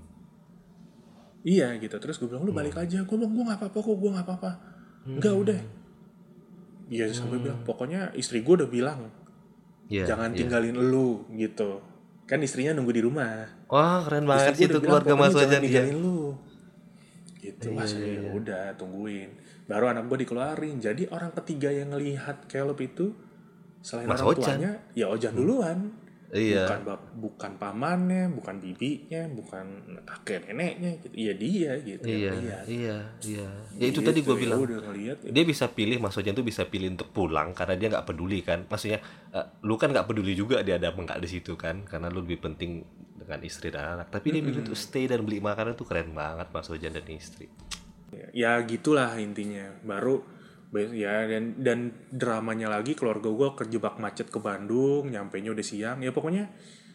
Iya gitu. Terus gue bilang lu balik aja. Gue bilang gue nggak apa-apa kok, gue nggak apa-apa. Enggak udah. Iya sampai bilang pokoknya istri gue udah bilang Iya, jangan iya. tinggalin lu gitu. Kan istrinya nunggu di rumah. Wah, keren banget Istri sih gue itu udah bilang keluarga Mas pokoknya jangan Ojan dia. tinggalin lu. Gitu. Iya, Mas iya, ya udah tungguin. Baru anak gue dikeluarin. Jadi orang ketiga yang ngelihat Caleb itu selain Mas orang Ojan. tuanya, ya Ojan duluan. Iya. Bukan pamannya, bukan bibinya, bukan kakek neneknya gitu. Iya dia gitu yang Iya, ngelihat. iya, iya. Ya itu Gitu, tadi gua ya bilang. udah ngelihat. Dia bisa pilih, Mas Ojan tuh bisa pilih untuk pulang karena dia nggak peduli kan. Maksudnya lu kan nggak peduli juga dia ada apa nggak di situ kan, karena lu lebih penting dengan istri dan anak. Tapi dia milih untuk stay dan beli makanan tuh keren banget Mas Ojan dan istri. Ya gitulah intinya. Baru ya, dan dramanya lagi keluarga gue kejebak macet ke Bandung, nyampainya udah siang. Ya pokoknya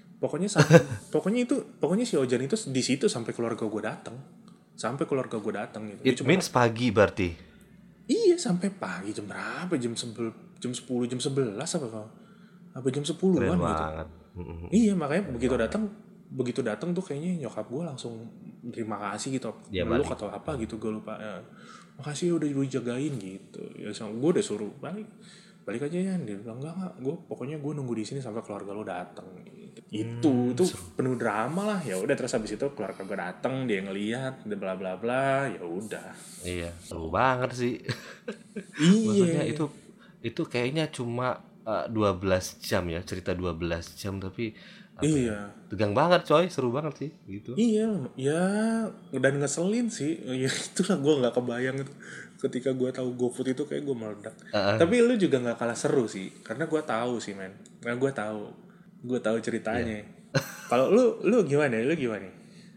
pokoknya si Ojan itu di situ sampai keluarga gue datang. Sampai keluarga gue datang gitu. Dia It cuma means pagi berarti. iya sampai pagi, jam berapa? Jam 10, jam 11 apa jam 10-an Keren gitu. banget. Iya, makanya begitu datang tuh kayaknya nyokap gue langsung terima kasih gitu, Dia meluk balik. atau apa gitu, gue lupa ya. Makasih udah dijagain gitu ya, sama gue udah suruh balik aja ya. Dia bilang enggak, gue nunggu di sini sampai keluarga lo datang gitu. Itu penuh drama lah. Ya udah, terus habis itu keluarga gue datang, dia ngelihat bla bla bla, ya udah. Iya, seru banget sih. Maksudnya Iya, itu kayaknya cuma 12 jam ya, cerita 12 jam tapi apa ya? iya. Tegang banget coy, seru banget sih gitu. Iya, ya, dan ngeselin sih. Ya itulah, gue nggak kebayang itu. Ketika gue tahu GoFood itu kayak gue meledak. Tapi lu juga nggak kalah seru sih, karena gue tahu sih men. Karena gue tahu ceritanya. Kalau lu gimana? Lu gimana?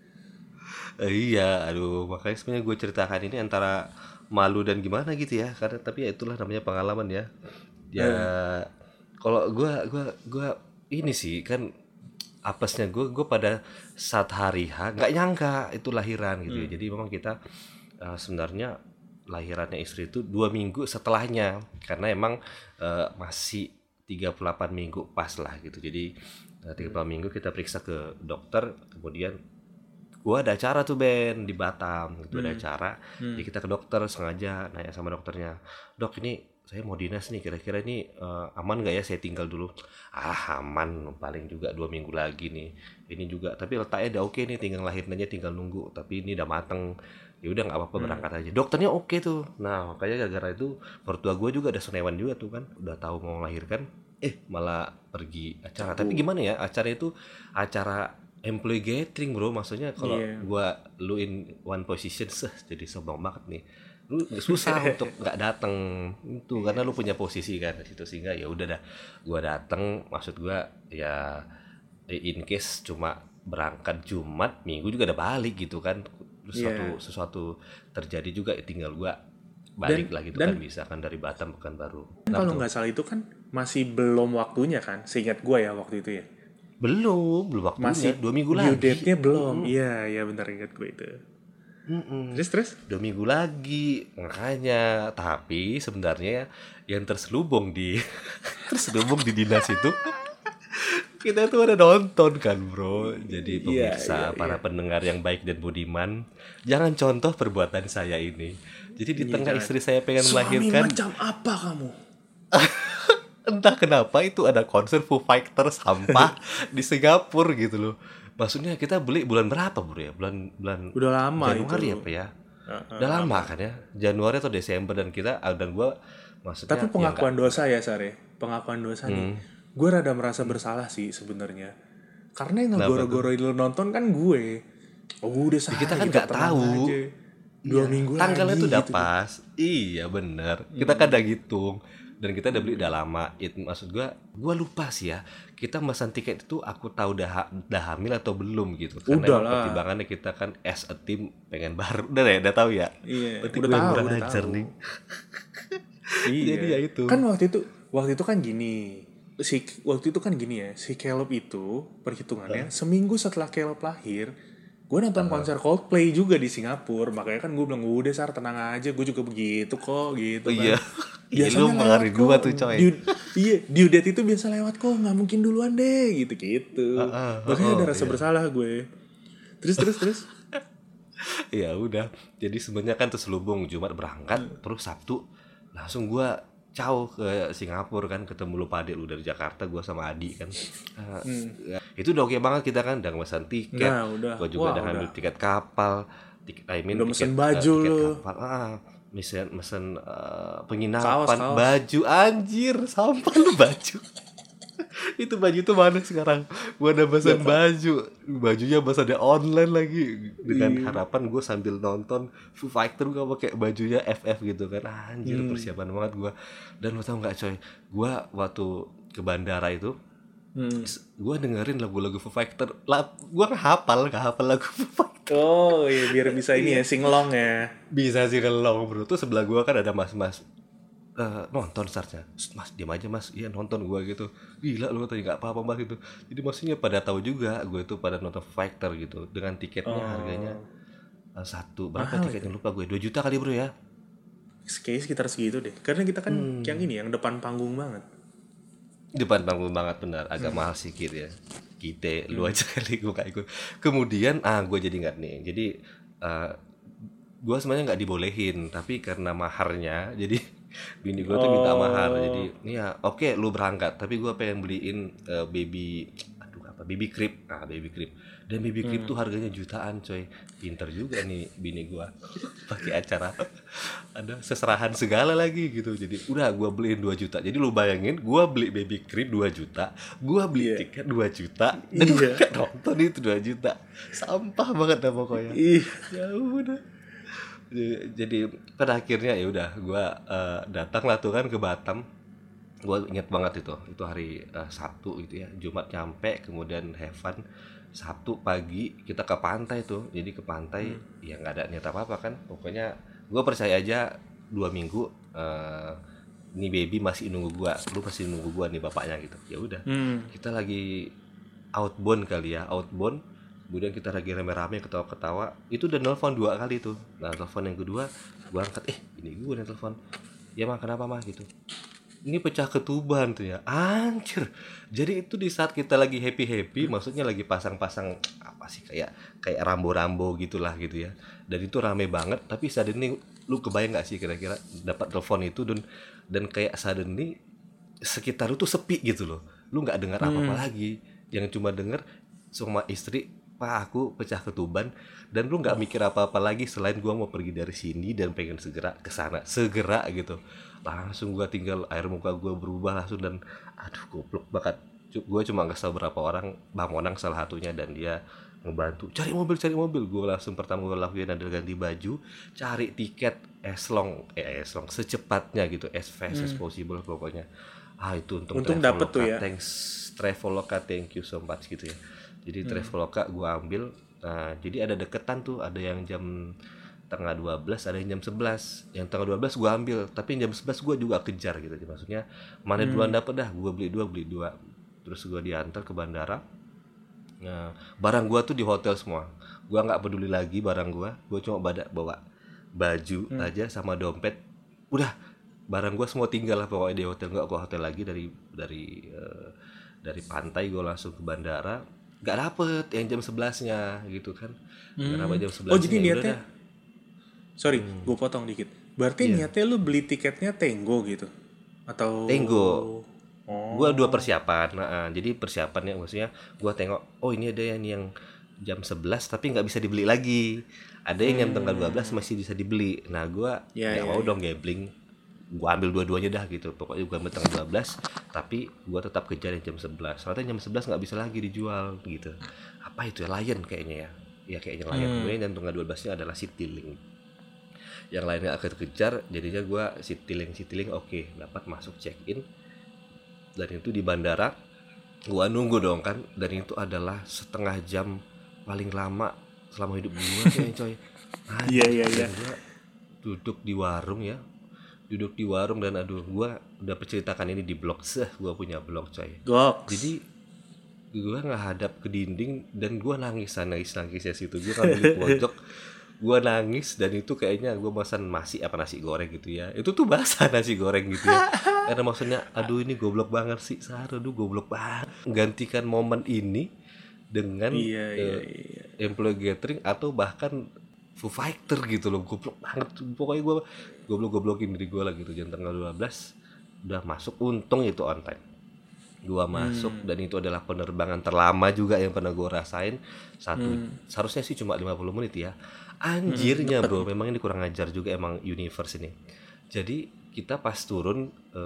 Iya, aduh, makanya sebenarnya gue ceritakan ini antara malu dan gimana gitu ya, karena tapi ya itulah namanya pengalaman ya. Ya, kalau gua ini sih kan apesnya gue pada saat hari H nggak nyangka itu lahiran gitu ya. Jadi memang kita sebenarnya lahirannya istri itu 2 minggu setelahnya, karena emang masih 38 minggu pas lah gitu. Jadi 38 minggu kita periksa ke dokter, kemudian gua ada acara tuh Ben di Batam gitu, ada acara. Jadi kita ke dokter, sengaja nanya sama dokternya, dok ini saya mau dinas nih, kira-kira ini aman nggak ya saya tinggal dulu? Aman, paling juga 2 minggu lagi nih ini juga, tapi letaknya udah oke nih, tinggal lahirin aja, tinggal nunggu, tapi ini udah mateng. Ya udah nggak apa-apa, berangkat aja. Dokternya oke tuh. Nah makanya gara-gara itu mertua gue juga ada senewan juga tuh kan, udah tahu mau melahirkan malah pergi acara. Tapi gimana ya, acara itu acara employee gathering bro, maksudnya kalau Iya. gua lu in one position jadi sombong banget nih, lu susah untuk nggak datang itu karena lu punya posisi kan di situ, sehingga ya udah dah gua datang. Maksud gua ya in case cuma berangkat Jumat, Minggu juga udah balik gitu kan, terus sesuatu terjadi juga ya tinggal gua balik lagi tuh kan, bisa kan dari Batam Pekanbaru. Kalau nggak salah itu kan masih belum waktunya kan, seingat gue ya waktu itu ya. belum waktunya, Masih 2 minggu due lagi. date-nya belum. Iya benar, ingat gue itu. Terus 2 minggu lagi makanya. Tapi sebenarnya yang terselubung di terselubung di dinas itu Kita tuh ada nonton kan bro. Jadi Iya, iya, pemirsa, iya. para pendengar yang baik dan budiman, jangan contoh perbuatan saya ini. Jadi di Iya, tengah jangan. istri saya pengen Suami melahirkan, macam apa kamu? entah kenapa itu ada konser Foo Fighter sampah di Singapura gitu loh. Maksudnya kita beli bulan berapa bro ya? Bulan Udah lama Januari itu. apa ya? Heeh, Udah lama lama. kan ya? Januari atau Desember dan kita dan gua Tapi maksudnya ya pengakuan dosa ya, Sare. Pengakuan dosa nih. hmm, Gue rada merasa bersalah sih sebenarnya. Karena yang kenapa tuh? ngegoro-goroin lu nonton kan gue. Oh, udah Ya, kita Sare, kan kita nggak tenang tahu. aja. 2 minggu Tanggalnya lagi tuh udah gitu kan. pas. Iya bener. Kita kan udah hitung. Dan kita udah beli udah lama. Maksud gua lupa sih ya. Kita pesan tiket itu aku tahu udah hamil atau belum gitu. Karena Udah emang lah. pertimbangannya kita kan as a team pengen baru. Udah ya, udah tahu ya. Iya, Berarti udah gue yang tahu, kurang udah ajar tahu. nih. Iya. Jadi ya itu. Kan waktu itu kan gini. Waktu itu kan gini ya, si Caleb itu perhitungannya seminggu setelah Caleb lahir, gue nonton konser Coldplay juga di Singapura. Makanya kan gue bilang udah Sar, tenang aja, gue juga begitu kok gitu Oh kan. iya. Iya lu Biasanya lewat pengaruhin gua kok. tuh coy. Iya, due date itu biasa lewat kok, nggak mungkin duluan deh gitu. Makanya ada rasa iya. bersalah gue. Terus. Ya udah. Jadi sebenarnya kan terselubung Jumat berangkat, terus Sabtu langsung gua caw ke Singapura kan, ketemu lu Pade lu dari Jakarta, gua sama Adi kan. Ya, itu udah oke banget kita kan, udah memesan tiket. Nah, udah. Gua juga Wah, udah ngambil udah. tiket kapal, Udah mesen baju tiket lu. kapal. Mesen Kaos, penginapan, kaos. baju anjir, sampah lu baju. Itu baju tuh mana sekarang? Gua udah pesan baju, bajunya pesannya online lagi, dengan harapan gue sambil nonton Foo Fighter gue pakai bajunya FF gitu kan. Anjir persiapan banget gue. Dan lo tau nggak coy, gue waktu ke bandara itu gue dengerin lagu-lagu Foo Fighter lah. Gue nggak hafal lagu Foo Fighter. Oh iya, biar bisa ini ya, singelong ya. Bisa sih kalau bro. Tuh sebelah gue kan ada mas-mas nonton startnya. Mas diam aja mas, iya nonton gue gitu. Gila lu tadi nggak apa-apa mas gitu. Jadi maksudnya pada tahu juga gue itu pada nonton Fighter gitu, dengan tiketnya harganya satu berapa Mahal tiketnya lupa gue, 2 juta kali bro ya. Kayaknya sekitar segitu deh. Karena kita kan yang ini, yang depan panggung banget. Depan panggung banget, benar, agak mahal sedikit ya. Kita lu aja kali gue gak ikut. Kemudian gue jadi nggak nih. Jadi gue sebenarnya nggak dibolehin, tapi karena maharnya jadi bini gue tuh minta mahar. Jadi ya oke, lu berangkat, tapi gue pengen beliin baby crib. Baby crib, dan baby crib tuh harganya jutaan coy. Pinter juga nih bini gue pakai acara ada seserahan segala lagi gitu. Jadi udah gue beliin 2 juta. Jadi lu bayangin, gue beli baby crib 2 juta, gue beli tiket 2 juta, dan gue gak nonton itu 2 juta. Sampah banget dah pokoknya. Ya udah. Jadi pada akhirnya ya udah gue datang lah tuh kan ke Batam. Gue inget banget itu hari Sabtu gitu ya. Jumat nyampe, kemudian have fun. Sabtu pagi kita ke pantai tuh. Jadi ke pantai ya nggak ada niat apa apa kan. Pokoknya gue percaya aja 2 minggu nih baby masih nunggu gue. Lu masih nunggu gue nih bapaknya gitu. Ya udah. Kita lagi outbound kali ya, outbound. Kemudian kita lagi rame-rame ketawa-ketawa, itu udah nelfon 2 kali tuh. Nah telepon yang kedua gue angkat, ini gue yang telepon. Ya mah kenapa mah gitu, ini pecah ketuban tuh ya. Anjir. Jadi itu di saat kita lagi happy maksudnya lagi pasang-pasang apa sih, kayak rambo-rambo gitulah gitu ya. Dan itu rame banget. Tapi saat ini lu kebayang nggak sih kira-kira dapat telepon itu, dan kayak saat ini sekitar itu sepi gitu loh. Lu nggak dengar apa-apa lagi. Yang cuma denger sama istri, Pak aku pecah ketuban, dan lu nggak mikir apa-apa lagi selain gua mau pergi dari sini dan pengen segera ke sana, segera gitu. Langsung gua tinggal air muka gua berubah langsung, dan aduh goblok banget. Gua cuma ngasih berapa orang, Bang Monang salah satunya, dan dia ngebantu cari mobil. Gua langsung pertama gua lakuin adalah ganti baju, cari tiket as long secepatnya gitu, as fast as possible pokoknya. Itu untung dapet tuh ya. thanks Traveloka, thank you so much gitu ya. Jadi Traveloka gue ambil. Nah, jadi ada deketan tuh, ada yang jam tengah 12, ada yang jam 11. Yang tengah 12 gue ambil, tapi yang jam 11 gue juga kejar gitu. Jadi maksudnya mana duluan dapet dah, gue beli dua. Terus gue diantar ke bandara. Nah, barang gue tuh di hotel semua. Gue nggak peduli lagi barang gue cuma bawa baju aja sama dompet. Udah, barang gue semua tinggal lah pokoknya di hotel, nggak ke hotel lagi dari Dari pantai gue langsung ke bandara, nggak dapet yang jam 11-nya gitu kan. Nggak dapet jam Oh jadi 11-nya, ya udah niatnya, dah. sorry, gue potong dikit. Berarti Iya, niatnya lu beli tiketnya Tenggo gitu? Atau... Tenggo. Gua dua Oh, persiapan. Nah, jadi persiapannya maksudnya gua tengok, oh ini ada yang jam 11 tapi nggak bisa dibeli lagi. Ada yang tanggal 12 masih bisa dibeli. Nah, gua ya nggak ya mau ya. dong gambling. Gua ambil dua-duanya dah gitu. Pokoknya gua ambil tanggal 12 tapi gua tetap kejar yang jam 11. Soalnya jam 11 nggak bisa lagi dijual gitu. Apa itu ya? Lion kayaknya ya. Ya kayaknya Lion. Kemudian yang tanggal 12-nya adalah Citylink. Yang lainnya akan kejar, jadinya gua Citylink oke, dapat masuk check in. Dan itu di bandara gua nunggu dong kan, dan itu adalah setengah jam paling lama selama hidup gua kayaknya coy. Iya Anjir, iya iya. dan gua duduk di warung ya, duduk di warung dan aduh gua udah perceritakan ini di blog, gua punya blog coy. Goks. Jadi gua ngadap ke dinding dan gua nangis ya situ, gua ngambil di pojok, gua nangis. Dan itu kayaknya gua pesan nasi goreng gitu ya, itu tuh basah nasi goreng gitu ya, karena maksudnya aduh ini goblok banget sih aduh goblok banget gantikan momen ini dengan Iya iya iya. employee gathering atau bahkan Foo Fighter gitu loh, goblok banget pokoknya gua goblok-goblokin diri gua lah gitu. Jam tanggal 12 udah masuk, untung itu on time. Gua masuk dan itu adalah penerbangan terlama juga yang pernah gua rasain. Seharusnya sih cuma 50 menit ya. Anjirnya bro, memang ini kurang ajar juga emang universe ini. Jadi kita pas turun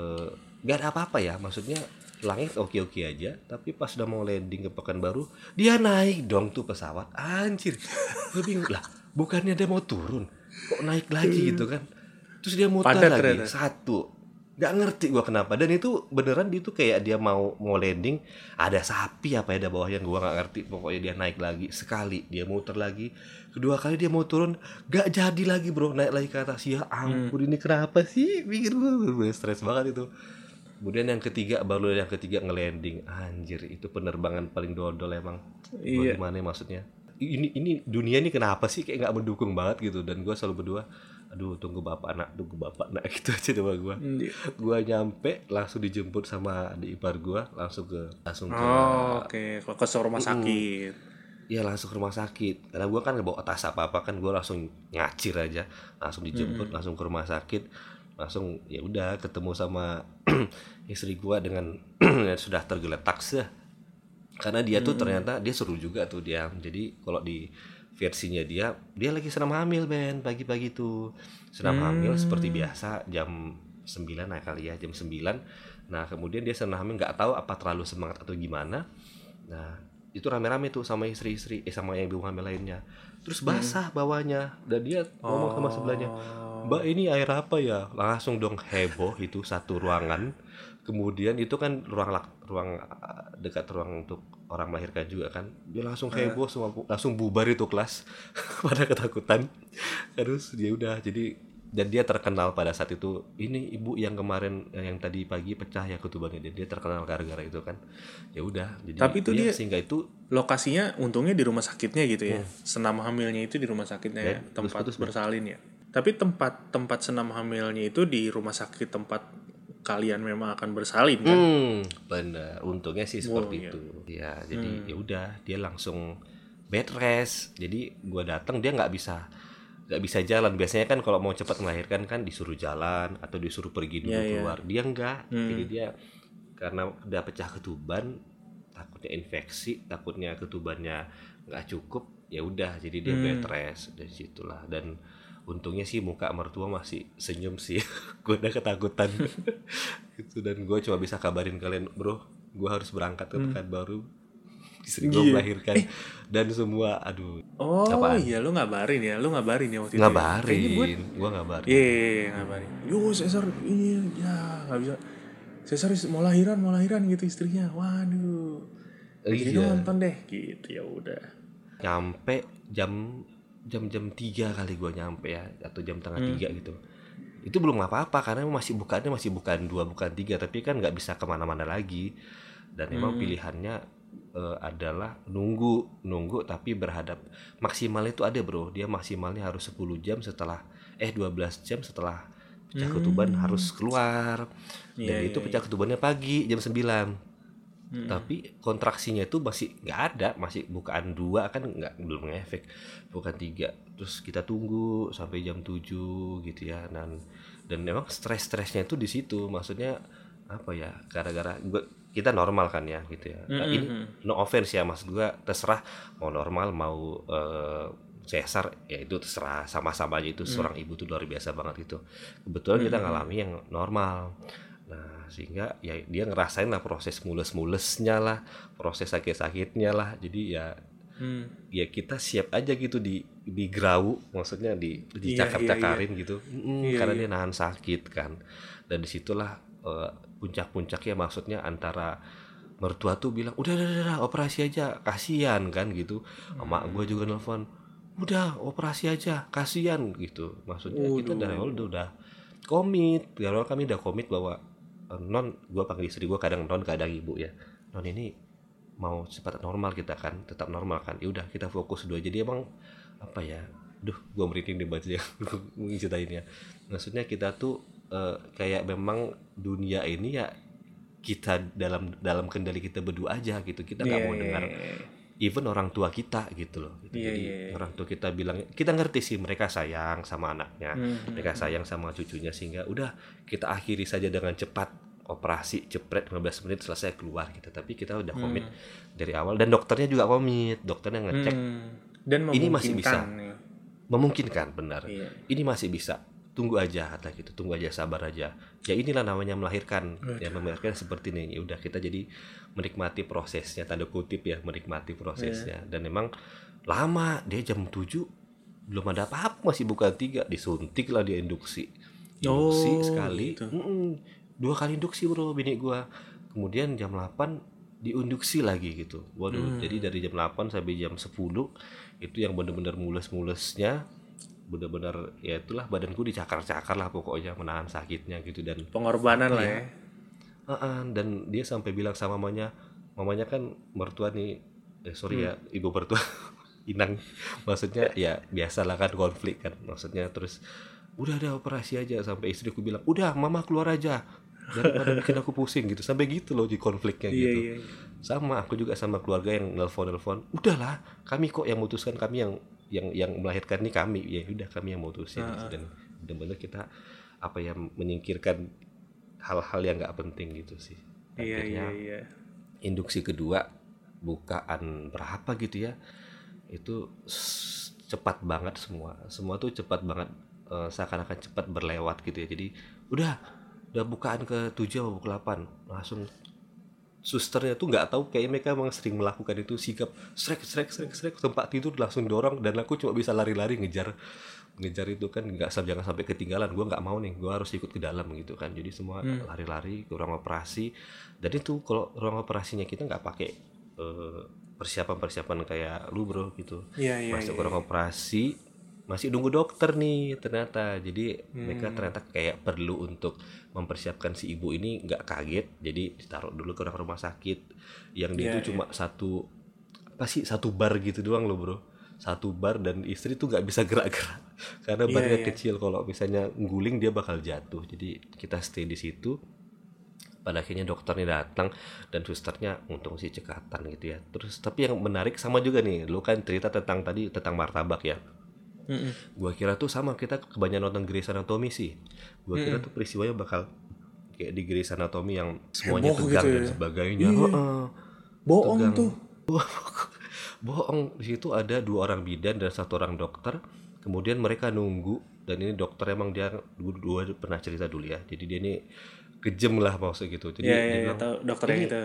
gak ada apa-apa ya, maksudnya langit oke-oke aja, tapi pas udah mau landing ke Pekanbaru, dia naik dong tuh pesawat. Anjir, gue bingung lah, bukannya dia mau turun, kok naik lagi gitu kan? Terus dia muter Padat lagi ternyata. satu, nggak ngerti gua kenapa. Dan itu beneran dia tuh kayak dia mau landing, ada sapi apa ya ada bawahnya, gua nggak ngerti. Pokoknya dia naik lagi sekali, dia muter lagi, kedua kali dia mau turun, nggak jadi lagi bro, naik lagi ke atas. Ya ampun, ini kenapa sih, pikir gua stres banget itu. Kemudian yang ketiga ngelanding. Anjir, itu penerbangan paling dodol emang. Gua Iya. gimana ya maksudnya, ini dunia ini kenapa sih kayak nggak mendukung banget gitu. Dan gua selalu berdua, aduh tunggu bapak nak gitu aja coba gua. Iya. Gua nyampe langsung dijemput sama adik ipar gua, langsung ke Oh, oke. Kalau ke rumah sakit. ya langsung ke rumah sakit. Karena gua kan nggak bawa tas apa kan, gua langsung ngacir aja, langsung dijemput, langsung ke rumah sakit. Langsung ya udah ketemu sama istri gua dengan yang sudah tergeletak sih. Karena dia tuh ternyata dia seru juga tuh dia. Jadi kalau di versinya dia lagi senam hamil Ben, pagi-pagi tuh senam hamil seperti biasa jam 9 lah kali ya, jam 9. Nah kemudian dia senam hamil, nggak tahu apa terlalu semangat atau gimana. Nah itu rame-rame tuh sama istri-istri sama yang ibu hamil lainnya. Terus basah bawahnya dan dia ngomong sama sebelahnya, Mbak ini air apa ya? Langsung dong heboh itu satu ruangan. Kemudian itu kan ruang dekat ruang untuk orang melahirkan juga kan. Dia langsung heboh semua, langsung bubar itu kelas pada ketakutan. Terus dia udah jadi, dan dia terkenal pada saat itu, ini ibu yang kemarin yang tadi pagi pecah ya ketubannya, dia terkenal gara-gara itu kan. Ya udah, jadi Tapi itu dia dia sehingga itu lokasinya untungnya di rumah sakitnya gitu ya. Senam hamilnya itu di rumah sakitnya ya, Ben, tempat putus-putus Ben. bersalin ya. Tapi tempat senam hamilnya itu di rumah sakit tempat kalian memang akan bersalin kan? Bener. Untungnya sih Wow, seperti iya. itu. Ya, jadi ya udah dia langsung bed rest. Jadi gua datang dia nggak bisa jalan. Biasanya kan kalau mau cepat melahirkan kan disuruh jalan atau disuruh pergi Iya, dulu iya. keluar. Dia enggak. Jadi dia karena udah pecah ketuban, takutnya infeksi, takutnya ketubannya nggak cukup, ya udah jadi dia bed rest dari situlah. Dan untungnya sih muka mertua masih senyum sih. Gue udah ketakutan itu, dan gue cuma bisa kabarin kalian bro, gue harus berangkat ke Pekanbaru, istri gue Iya. melahirkan dan semua. Aduh, Oh apaan? iya, lu ngabarin ya waktu itu ya. Kayaknya gue, Gue ngabarin. iya ngabarin. Yo Cesar ini ya nggak bisa. Cesar mau lahiran gitu istrinya. Waduh. Jadi Iya, nonton deh gitu ya udah. nyampe jam 3 kali gue nyampe ya, atau jam tengah 3 gitu. Itu belum apa-apa karena masih bukan 2 bukan 3, tapi kan nggak bisa kemana-mana lagi. Dan emang pilihannya adalah nunggu tapi berhadap maksimal itu ada bro, dia maksimalnya harus 10 jam setelah 12 jam setelah pecah ketuban harus keluar. Dan Iya, itu iya, pecah ketubannya pagi jam 9. Tapi kontraksinya itu masih nggak ada, masih bukaan 2 kan nggak, belum ngefek, bukan 3. Terus kita tunggu sampai jam 7 gitu ya. Dan memang stres-stresnya itu di situ. Maksudnya apa ya? Gara-gara kita normal kan ya gitu ya. Nah, ini no offense ya, maksud gua terserah mau normal mau cesar ya, itu terserah, sama-sama aja. Itu seorang ibu tuh luar biasa banget gitu. Kebetulan kita ngalami yang normal. Nah, sehingga ya dia ngerasain lah proses mules-mulesnya lah, proses sakit-sakitnya lah. Jadi ya kita siap aja gitu di grau, maksudnya dicakar-cakarin gitu. Karena dia nahan sakit kan. Dan disitulah puncak-puncaknya, maksudnya antara mertua tuh bilang udah operasi aja, kasihan kan gitu. Emak gue juga nelfon, udah operasi aja, kasihan gitu. Maksudnya kita dari awal udah komit, dari awal kami udah komit bahwa non, gue panggil istri gue kadang non, kadang ibu ya, non ini mau cepat normal, kita kan tetap normal kan, ya udah kita fokus dulu. Jadi emang apa ya, gue merinding deh baca ya ceritain ya. Maksudnya kita tuh kayak memang dunia ini ya kita dalam kendali kita berdua aja gitu. Kita nggak mau dengar even orang tua kita gitu loh gitu. Jadi orang tua kita bilang, kita ngerti sih mereka sayang sama anaknya, mereka sayang sama cucunya, sehingga udah kita akhiri saja dengan cepat, operasi cepret 15 menit selesai keluar gitu. Tapi kita udah komit dari awal, dan dokternya juga komit, dokternya ngecek dan ini masih bisa, ya. memungkinkan, benar. Ini masih bisa, tunggu aja kata gitu, tunggu aja, sabar aja. Ya inilah namanya melahirkan. Ya melahirkan seperti ini. Ya udah kita jadi menikmati prosesnya, tanda kutip ya, menikmati prosesnya. Dan memang lama, dia jam 7 belum ada apa-apa, masih bukan 3, disuntik lah, dia induksi sekali gitu. 2 kali induksi bro bini gua. Kemudian jam 8 diinduksi lagi gitu. Waduh, jadi dari jam 8 sampai jam 10 itu yang benar-benar mules-mulesnya, benar-benar ya itulah, badanku dicakar-cakar lah pokoknya, menahan sakitnya gitu. Dan pengorbanan lah ya. Dan dia sampai bilang sama mamanya kan mertua nih, ya ibu mertua Inang, maksudnya ya biasalah kan konflik kan, maksudnya. Terus udah ada operasi aja, sampai istriku bilang udah mama keluar aja daripada bikin aku pusing gitu, sampai gitu loh di konfliknya gitu. Sama aku juga sama keluarga yang nelfon, udahlah kami kok yang memutuskan, kami yang melahirkan nih kami, ya udah kami yang memutusin gitu. Dan benar-benar kita apa ya, menyingkirkan hal-hal yang nggak penting gitu sih. Akhirnya induksi kedua bukaan berapa gitu ya, itu cepat banget, semua tuh cepat banget, seakan-akan cepat berlewat gitu ya. Jadi udah bukaan ke-7 atau ke-8 langsung susternya tuh nggak tahu, kayak mereka emang sering melakukan itu, sikap srek tempat tidur langsung dorong, dan aku cuma bisa lari-lari ngejar itu kan, jangan sampai ketinggalan, gue nggak mau nih, gue harus ikut ke dalam gitu kan. Jadi semua lari-lari ke ruang operasi. Dan itu kalau ruang operasinya kita nggak pakai persiapan kayak lu bro gitu. Masuk ke ruang operasi masih nunggu dokter nih ternyata. Jadi mereka ternyata kayak perlu untuk mempersiapkan si ibu ini nggak kaget, jadi ditaruh dulu ke rumah sakit yang dia itu cuma satu bar gitu doang loh bro, satu bar, dan istri tuh nggak bisa gerak-gerak karena barnya kecil, kalau misalnya ngguling dia bakal jatuh. Jadi kita stay di situ. Pada akhirnya dokternya datang dan susternya untung sih cekatan gitu ya. Terus tapi yang menarik sama juga nih, lu kan cerita tentang martabak ya. Gua kira tuh sama, kita kebanyakan nonton Grey's Anatomy sih. Gua kira tuh peristiwanya bakal kayak di Grey's Anatomy yang semuanya tegang gitu dan sebagainya. Bohong tegang. Tuh. Bohong. Di situ ada 2 orang bidan dan 1 orang dokter. Kemudian mereka nunggu, dan ini dokter emang dia dua pernah cerita dulu ya. Jadi dia ini kejem lah maksud gitu. Jadi dia bilang, tahu dokternya gitu.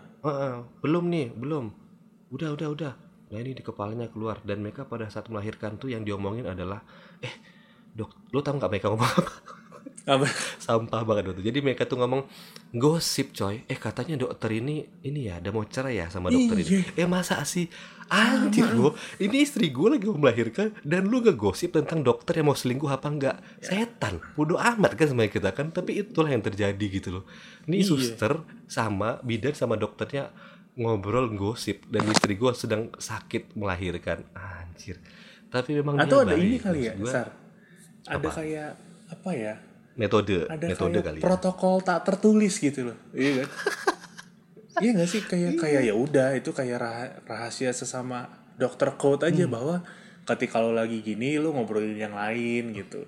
Belum. Udah. Nah ini di kepalanya keluar, dan mereka pada saat melahirkan tuh yang diomongin adalah, dok, lo tau nggak mereka ngomong apa? Sampah banget tuh. Jadi mereka tuh ngomong gosip coy. Katanya dokter ini ya ada mau cerai ya sama dokter ini. Masa sih? Anjir bro, ini istri gue lagi mau melahirkan dan lu ngegosip tentang dokter yang mau selingkuh apa enggak? Setan, bodo amat kan sama kita kan. Tapi itulah yang terjadi gitu loh. Ini suster sama bidan sama dokternya ngobrol gosip, dan istri gue sedang sakit melahirkan. Anjir. Tapi memang atau dia ada baik. Ini kali ya Sar, ada kayak apa ya, metode kayak kali protokol tak tertulis gitu loh. Iya kan. Iya nggak sih, kayak ya udah itu kayak rahasia sesama dokter code aja bahwa ketika lo lagi gini lo ngobrolin yang lain gitu.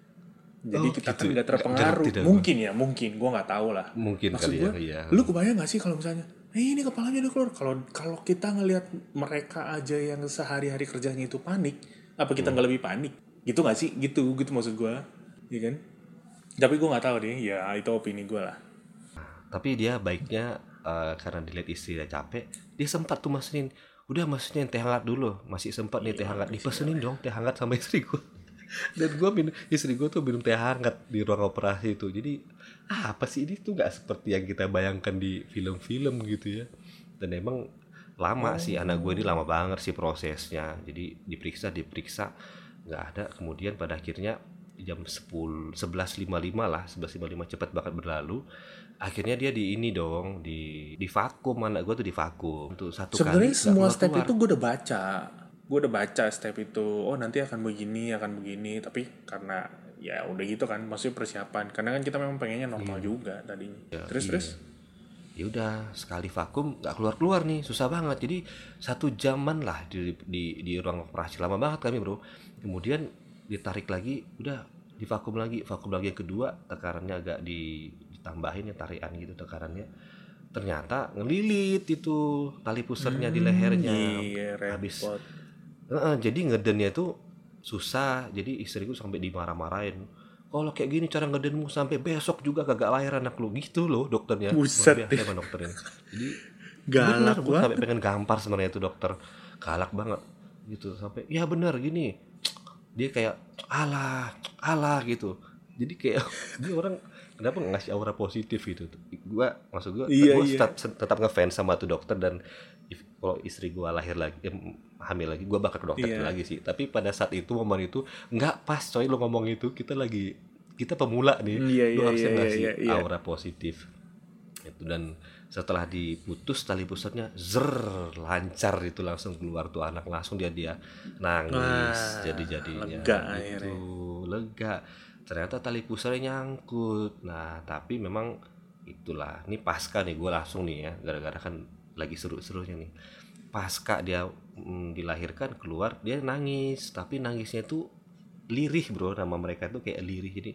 Jadi Oh kita gitu kan ya, nggak nggak ngerti terpengaruh. dah gue. Mungkin ya, mungkin gue nggak tahu lah. Mungkin Maksud kali ya, gue, iya. lu kebayang nggak sih kalau misalnya, ini kepalanya udah keluar. Kalau kita ngelihat mereka aja yang sehari-hari kerjanya itu panik, apa kita nggak lebih panik? Gitu nggak sih? Gitu maksud gue, iya kan? Tapi gue nggak tahu deh, ya itu opini gue lah. Tapi dia baiknya karena dilihat istri dia capek, dia sempat tuh mesenin, udah mesenin teh hangat dulu, masih sempat nih teh hangat, dipesenin dong teh hangat sama istri gue. Dan gue minum, istri gue tuh minum teh hangat di ruang operasi itu. Jadi apa sih ini tuh nggak seperti yang kita bayangkan di film-film gitu ya. Dan emang lama sih, anak gue ini lama banget sih prosesnya. Jadi diperiksa nggak ada, kemudian pada akhirnya jam 11.55 lah, 11.55 cepat banget berlalu. Akhirnya dia di ini dong, di vakum, anak gue tuh di vakum tuh satu kali Sebenarnya nggak semua keluar step keluar. itu gue udah baca step itu. Oh nanti akan begini. Tapi karena ya udah gitu kan, maksudnya persiapan. Karena kan kita memang pengennya normal juga tadinya. Terus. Ya udah sekali vakum nggak keluar keluar nih, susah banget. Jadi 1 jaman lah di ruang operasi, lama banget kami bro. Kemudian ditarik lagi, udah vakum lagi yang kedua, tekarannya agak ditambahin ya, tarian gitu tekarannya. Ternyata ngelilit itu tali pusernya di lehernya. Iya Habis repot. jadi ngedennya tuh susah. Jadi istriku sampai dimarah-marahin, kalau kayak gini cara ngedenmu sampai besok juga kagak lahir anak lu, gitu loh dokternya. Luar Buset biasa deh. emang dokternya. Jadi bener, Galak gue sampai banget. pengen gampar sebenarnya itu dokter, galak banget gitu. Sampai ya bener gini, dia kayak alah alah gitu. Jadi kayak dia orang kenapa nggak ngasih aura positif gitu. Iya Gue iya. tetap ngefans sama tuh dokter. Dan kalau istri gue lahir lagi, hamil lagi, gue bakal ke dokter itu Iya. lagi sih. Tapi pada saat itu, momen itu nggak pas coy lo ngomong itu. Kita pemula nih, Iya lo iya harusnya iya iya ngasih iya. Iya. aura positif itu. Dan setelah diputus tali pusatnya, lancar itu, langsung keluar tuh anak, langsung dia nangis. Jadinya lega gitu, akhirnya. lega. Ternyata tali pusarnya nyangkut. Nah tapi memang itulah, ini pasca nih gue langsung nih ya, gara-gara kan lagi seru-serunya nih. Pasca dia dilahirkan keluar, dia nangis, tapi nangisnya tuh lirih bro. Nama mereka tuh kayak lirih, jadi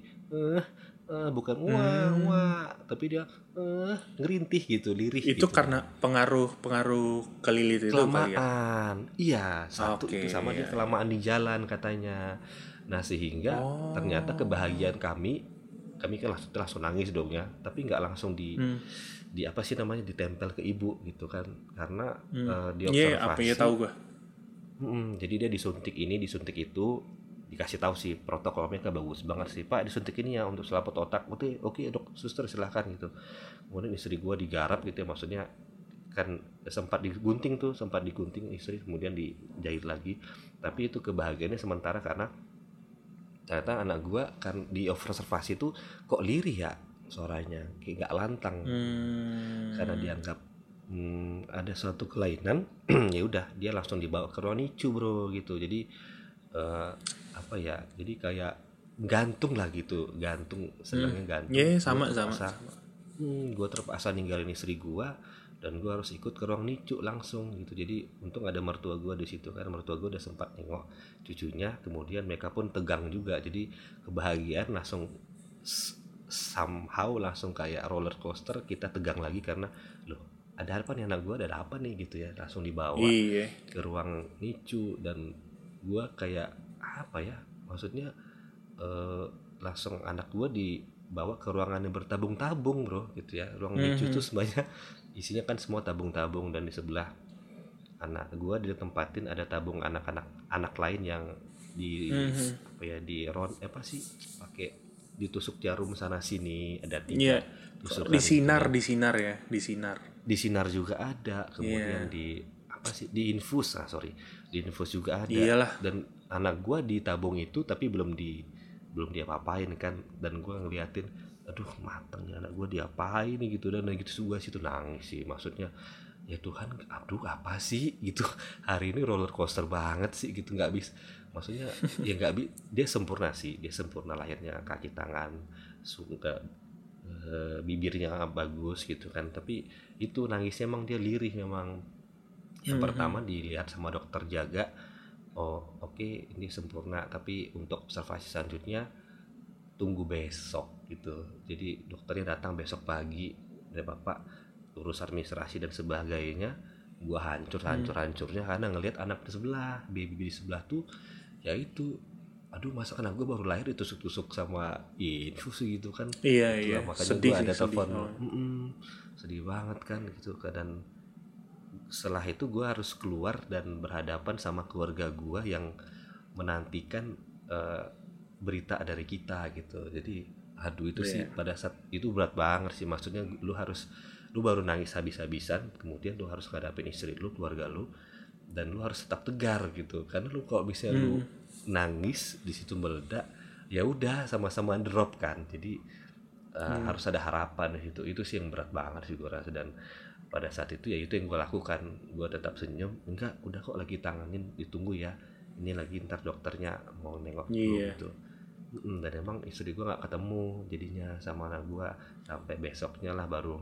bukan wah wah, tapi dia ngerintih gitu, lirih Itu gitu. karena pengaruh kelilit itu kali ya. Kelamaan, iya, satu Oke itu, sama dia iya. kelamaan di jalan katanya. Nah sehingga ternyata Oh. kebahagiaan kami kan langsung nangis dong ya, tapi nggak langsung di apa sih namanya, ditempel ke ibu gitu kan, karena Iya apa ya diobservasi. tahu gue. Jadi dia disuntik ini, disuntik itu, dikasih tahu sih protokolnya kan bagus banget sih, Pak disuntik ini ya untuk selaput otak. Oke dok, suster silahkan gitu. Kemudian istri gue digarap gitu ya, maksudnya kan sempat digunting istri, kemudian dijahit lagi. Tapi itu kebahagiaannya sementara, karena ternyata anak gue kan di observasi tuh kok lirih ya suaranya, kayak gak lantang. Karena dianggap ada suatu kelainan. Ya udah dia langsung dibawa ke ruang NICU bro gitu. Jadi apa ya, jadi kayak gantung lah gitu, sedangnya gantung. Iya Gue sama. terpaksa ninggalin istri gue, dan gue harus ikut ke ruang NICU langsung gitu. Jadi untung ada mertua gue di situ, karena mertua gue udah sempat nengok cucunya. Kemudian mereka pun tegang juga, jadi kebahagiaan langsung somehow langsung kayak roller coaster, kita tegang lagi karena loh, ada apa nih anak gue, ada apa nih gitu ya. Langsung dibawa Iya. ke ruang NICU, dan gue kayak apa ya, maksudnya langsung anak gue dibawa ke ruangan yang bertabung-tabung bro gitu ya. Ruang NICU itu semuanya isinya kan semua tabung-tabung, dan di sebelah anak gue ditempatin ada tabung anak lain yang di apa ya, di apa sih, pakai ditusuk jarum sana sini, ada 3 Iya. tusukan Disinar ya, disinar. di sinar juga ada. Kemudian Iya. di apa sih, di infus juga ada. Iyalah. Dan anak gua ditabung itu tapi belum dia apain kan. Dan gua ngeliatin, aduh mateng ya anak gua, diapain nih gitu. Dan gitu gua situ nangis sih, maksudnya ya Tuhan, aduh apa sih gitu. Hari ini roller coaster banget sih gitu, nggak bisa, maksudnya ya nggak dia sempurna lahirnya, kaki tangan sudah bibirnya bagus gitu kan, tapi itu nangisnya emang dia lirih memang. Yang pertama dilihat sama dokter jaga, oh oke, ini sempurna, tapi untuk observasi selanjutnya tunggu besok gitu. Jadi dokternya datang besok pagi, dari bapak urus administrasi dan sebagainya. Gua hancurnya karena ngelihat anak di sebelah, baby di sebelah tuh ya itu, aduh masa anak gue baru lahir ditusuk-tusuk sama infus gitu kan. Iya, iya. Itulah makanya Sedih gue sih, ada sedih. telepon. Sedih banget kan gitu kan. Dan setelah itu gue harus keluar dan berhadapan sama keluarga gue yang menantikan eh, berita dari kita gitu. Jadi aduh itu sih pada saat itu berat banget sih, maksudnya lu baru nangis habis-habisan, kemudian lu harus ngadapin istri lu, keluarga lu, dan lu harus tetap tegar gitu. Karena lu kalau misalnya lu nangis di situ meledak, ya udah sama-sama drop kan. Jadi harus ada harapan di situ. Itu sih yang berat banget sih gue rasa. Dan pada saat itu ya itu yang gue lakukan, gue tetap senyum, enggak udah kok lagi tanganin, ditunggu ya, ini lagi ntar dokternya mau nengok dulu gitu. Dan emang istri gue nggak ketemu jadinya sama anak gue sampai besoknya lah, baru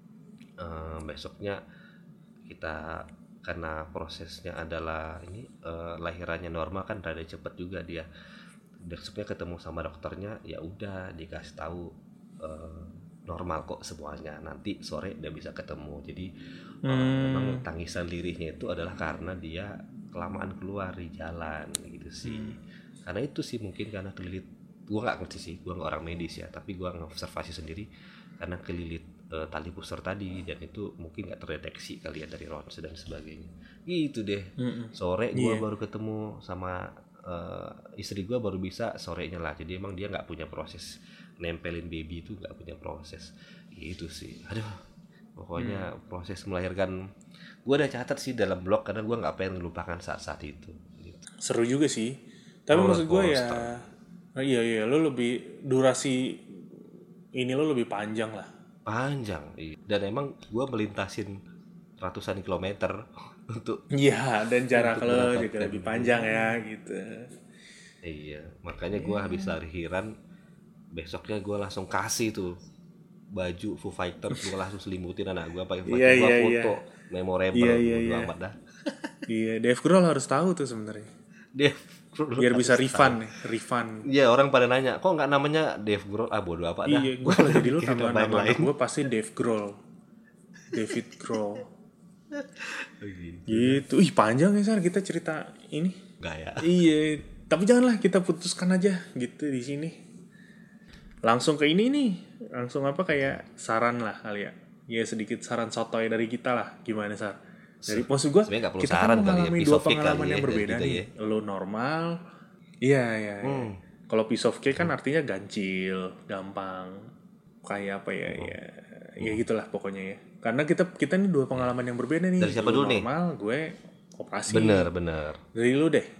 besoknya kita, karena prosesnya adalah ini lahirannya normal kan rada cepet juga dia, besoknya ketemu sama dokternya, ya udah dikasih tahu normal kok semuanya, nanti sore udah bisa ketemu. Jadi memang tangisan lirihnya itu adalah karena dia kelamaan keluar di jalan gitu sih. Karena itu sih mungkin karena kelilit, gue nggak ngerti sih, gue nggak orang medis ya, tapi gue ngobservasi sendiri karena kelilit tali pusar tadi, dan itu mungkin nggak terdeteksi kali ya dari ronsen dan sebagainya gitu deh. Sore gue baru ketemu sama istri gue, baru bisa sorenya lah. Jadi emang dia nggak punya proses nempelin baby, itu nggak punya proses gitu sih. Aduh pokoknya proses melahirkan gue udah catat sih dalam blog, karena gue nggak pengen melupakan saat-saat itu gitu. Seru juga sih. Tapi maksud gue ya, iya lo lebih durasi ini lo lebih panjang lah. Panjang, dan emang gue melintasin ratusan kilometer untuk Iya, dan jarak lo juga lebih panjang ya gitu. iya, makanya gue habis lahiran besoknya gue langsung kasih tuh baju Foo Fighter, gue langsung selimutin anak gue pakai baju gue, foto memorable amat dah. Iya, Dave Grohl harus tahu tuh sebenarnya. Dia Biar bisa refund. Iya, orang pada nanya kok nggak namanya Dave Grohl, bodo apa dah. Iya, gue kalau jadi lo Kirim nama nama anak gue pasti Dave Grohl, David Grohl. Gitu. Ih panjang ya Sar kita cerita ini. Nggak ya? Iya, tapi janganlah, kita putuskan aja gitu di sini. Langsung ke ini nih, langsung apa kayak saran lah kali ya. Ya sedikit saran sotoy dari kita lah, gimana Sar? Dari maksud gue, Sebenarnya nggak perlu kita kan saran kali ya, mengalami piece dua of cake pengalaman kali ya, yang berbeda dari kita nih. ya. Lo normal, iya. Kalau piece of cake kan artinya gancil, gampang, kayak apa ya, ya gitulah pokoknya ya. Karena kita nih dua pengalaman yang berbeda nih. Dari siapa Lu dulu nih? normal, gue operasi. Bener. Dari lu deh.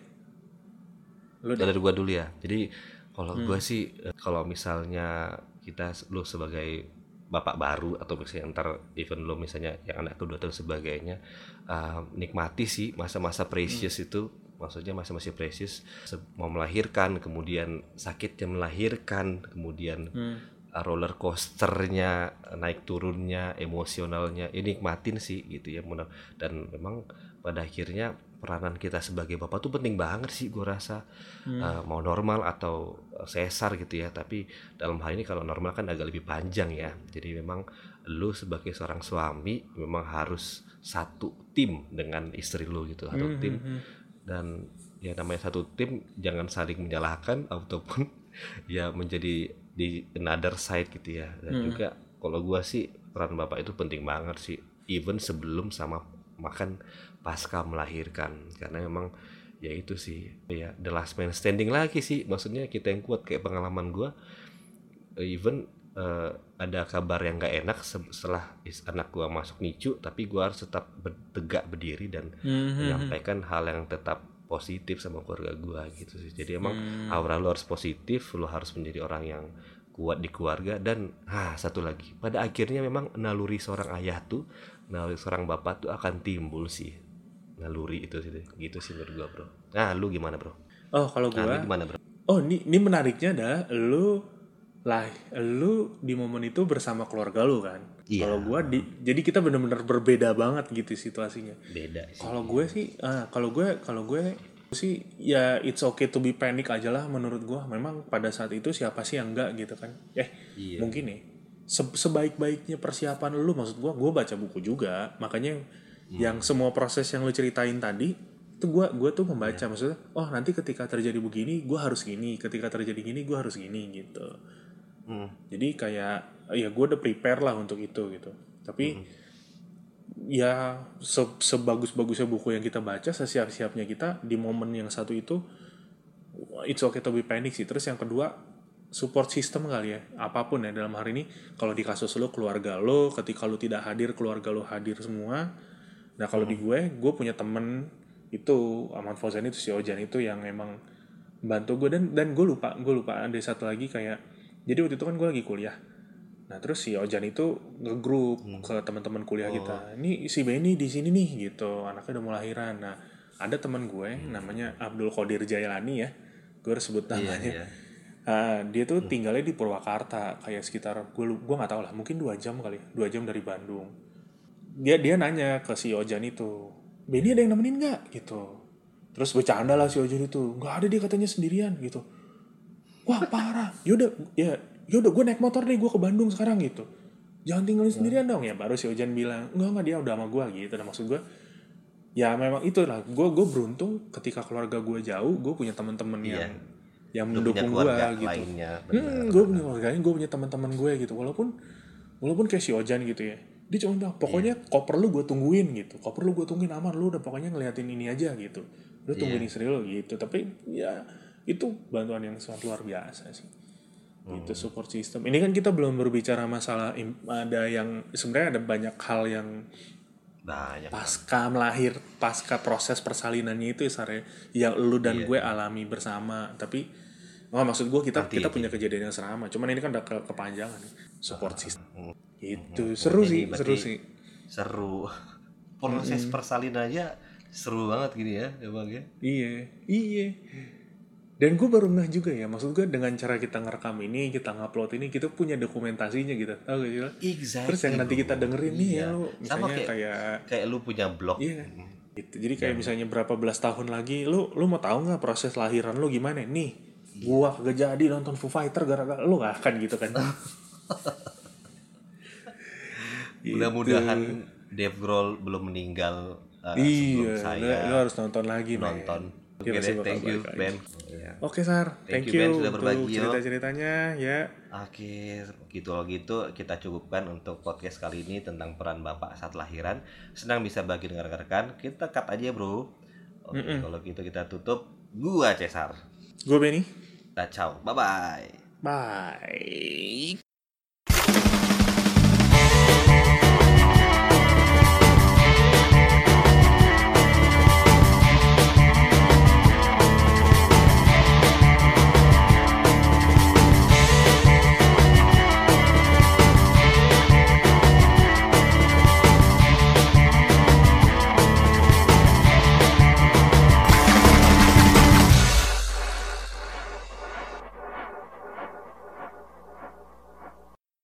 Dari gua dulu ya. Jadi kalau gua sih, kalau misalnya lu sebagai bapak baru, atau misalnya ntar even lo misalnya yang anak kedua dan sebagainya, nikmati sih masa-masa precious itu. Maksudnya masa-masa precious, mau melahirkan, kemudian sakitnya melahirkan, kemudian roller coasternya, naik turunnya, emosionalnya, ini nikmatin sih gitu ya. Dan memang pada akhirnya peranan kita sebagai bapak tuh penting banget sih gue rasa. Mau normal atau sesar gitu ya, tapi dalam hal ini kalau normal kan agak lebih panjang ya. Jadi memang lu sebagai seorang suami memang harus satu tim dengan istri lu gitu, satu tim. Dan ya namanya satu tim, jangan saling menyalahkan ataupun ya menjadi di another side gitu ya. Dan juga kalau gue sih peran bapak itu penting banget sih, even sebelum sama makan pasca melahirkan. Karena memang ya itu sih ya, the last man standing lagi sih, maksudnya kita yang kuat. Kayak pengalaman gue, even ada kabar yang gak enak setelah anak gue masuk NICU, tapi gue harus tetap tegak berdiri dan menyampaikan hal yang tetap positif sama keluarga gue gitu sih. Jadi emang aura lu harus positif, lu harus menjadi orang yang kuat di keluarga. Dan satu lagi, pada akhirnya memang naluri seorang ayah tuh, naluri seorang bapak tuh akan timbul sih, naluri itu sih, gitu sih menurut gue bro. Lu gimana bro? Oh kalau gue, Lu gimana bro? oh ini menariknya adalah lu lah lu di momen itu bersama keluarga lu kan. Iya. Kalau gua jadi kita benar-benar berbeda banget gitu situasinya. Beda sih. Kalau gue sih ya it's okay to be panic aja lah menurut gue. Memang pada saat itu siapa sih yang enggak gitu kan. Iya. Mungkin nih sebaik-baiknya persiapan lu, maksud gue baca buku juga. Makanya yang semua proses yang lu ceritain tadi itu gue tuh membaca. Maksudnya nanti ketika terjadi begini gue harus gini, ketika terjadi gini gue harus gini gitu. Jadi kayak ya gue udah prepare lah untuk itu gitu. Tapi ya sebagus-bagusnya buku yang kita baca, sesiap-siapnya kita di momen yang satu itu, it's okay to be panic sih. Terus yang kedua, support system kali ya, apapun ya dalam hari ini. Kalau di kasus lo, keluarga lo, ketika lo tidak hadir, keluarga lo hadir semua. Nah kalau di gue punya temen itu, Ahmad Fauzan itu, si Ojan itu yang emang bantu gue. Dan gue lupa ada satu lagi kayak, jadi waktu itu kan gue lagi kuliah. Nah terus si Ojan itu ngegrup ke teman-teman kuliah kita. Ini si Benny di sini nih gitu, anaknya udah mau lahiran. Nah ada teman gue namanya Abdul Qadir Jailani ya, gue harus sebut namanya. Dia tuh tinggalnya di Purwakarta, kayak sekitar gue nggak tahu lah, mungkin 2 jam kali, 2 jam dari Bandung. Dia nanya ke si Ojan itu, Benny ada yang nemenin nggak gitu. Terus bercanda lah si Ojan itu, nggak ada, dia katanya sendirian gitu. Wah parah, yaudah gue naik motor deh, gue ke Bandung sekarang gitu, jangan tinggalin sendirian dong. Ya baru si Ojan bilang enggak dia udah sama gue gitu. Nah maksud gue ya memang itulah, gue beruntung ketika keluarga gue jauh, gue punya teman-teman yang mendukung gue gitu. Gue punya keluarga, gue punya teman-teman gue gitu, walaupun kayak si Ojan gitu ya, dia cuma bilang pokoknya koper lu gue tungguin gitu, koper lu gue tungguin aman, lu udah pokoknya ngeliatin ini aja gitu, lu tungguin istri lu gitu. Tapi ya itu bantuan yang sangat luar biasa sih. Itu support system. Ini kan kita belum berbicara masalah, ada yang sebenarnya ada banyak hal yang pasca proses persalinannya itu ya, yang lu dan gue alami bersama. Tapi maksud gue kita punya kejadian yang sama, cuman ini kan udah kepanjangan support system. Itu seru sih. Proses persalinan aja seru banget gini ya Bang ya. Iya. Dan gue baru ngeh juga ya, maksud gue dengan cara kita ngerekam ini, kita ngupload ini, kita punya dokumentasinya gitu, tau gak sih? Exactly, terus yang nanti kita dengerin nih ya, lu misalnya kayak lu punya blog. Iya, gitu. Jadi kayak misalnya berapa belas tahun lagi, lu mau tahu nggak proses lahiran lu gimana? Nih, gua kagak jadi nonton Foo Fighter gara-gara lu, gak akan gitu kan? Mudah-mudahan Dave Grohl belum meninggal sebelum saya. Lu harus nonton lagi, nonton. Oke, thank you Ben. Oke Sar, thank you Ben sudah berbagi cerita-ceritanya ya. Oke, gitu kita cukupkan untuk podcast kali ini tentang peran bapak saat lahiran. Senang bisa bagi dengan rekan-rekan. Kita cut aja bro. Oke, kalau gitu kita tutup. Gua Cesar. Gua Benny. Ciao, bye. Bye.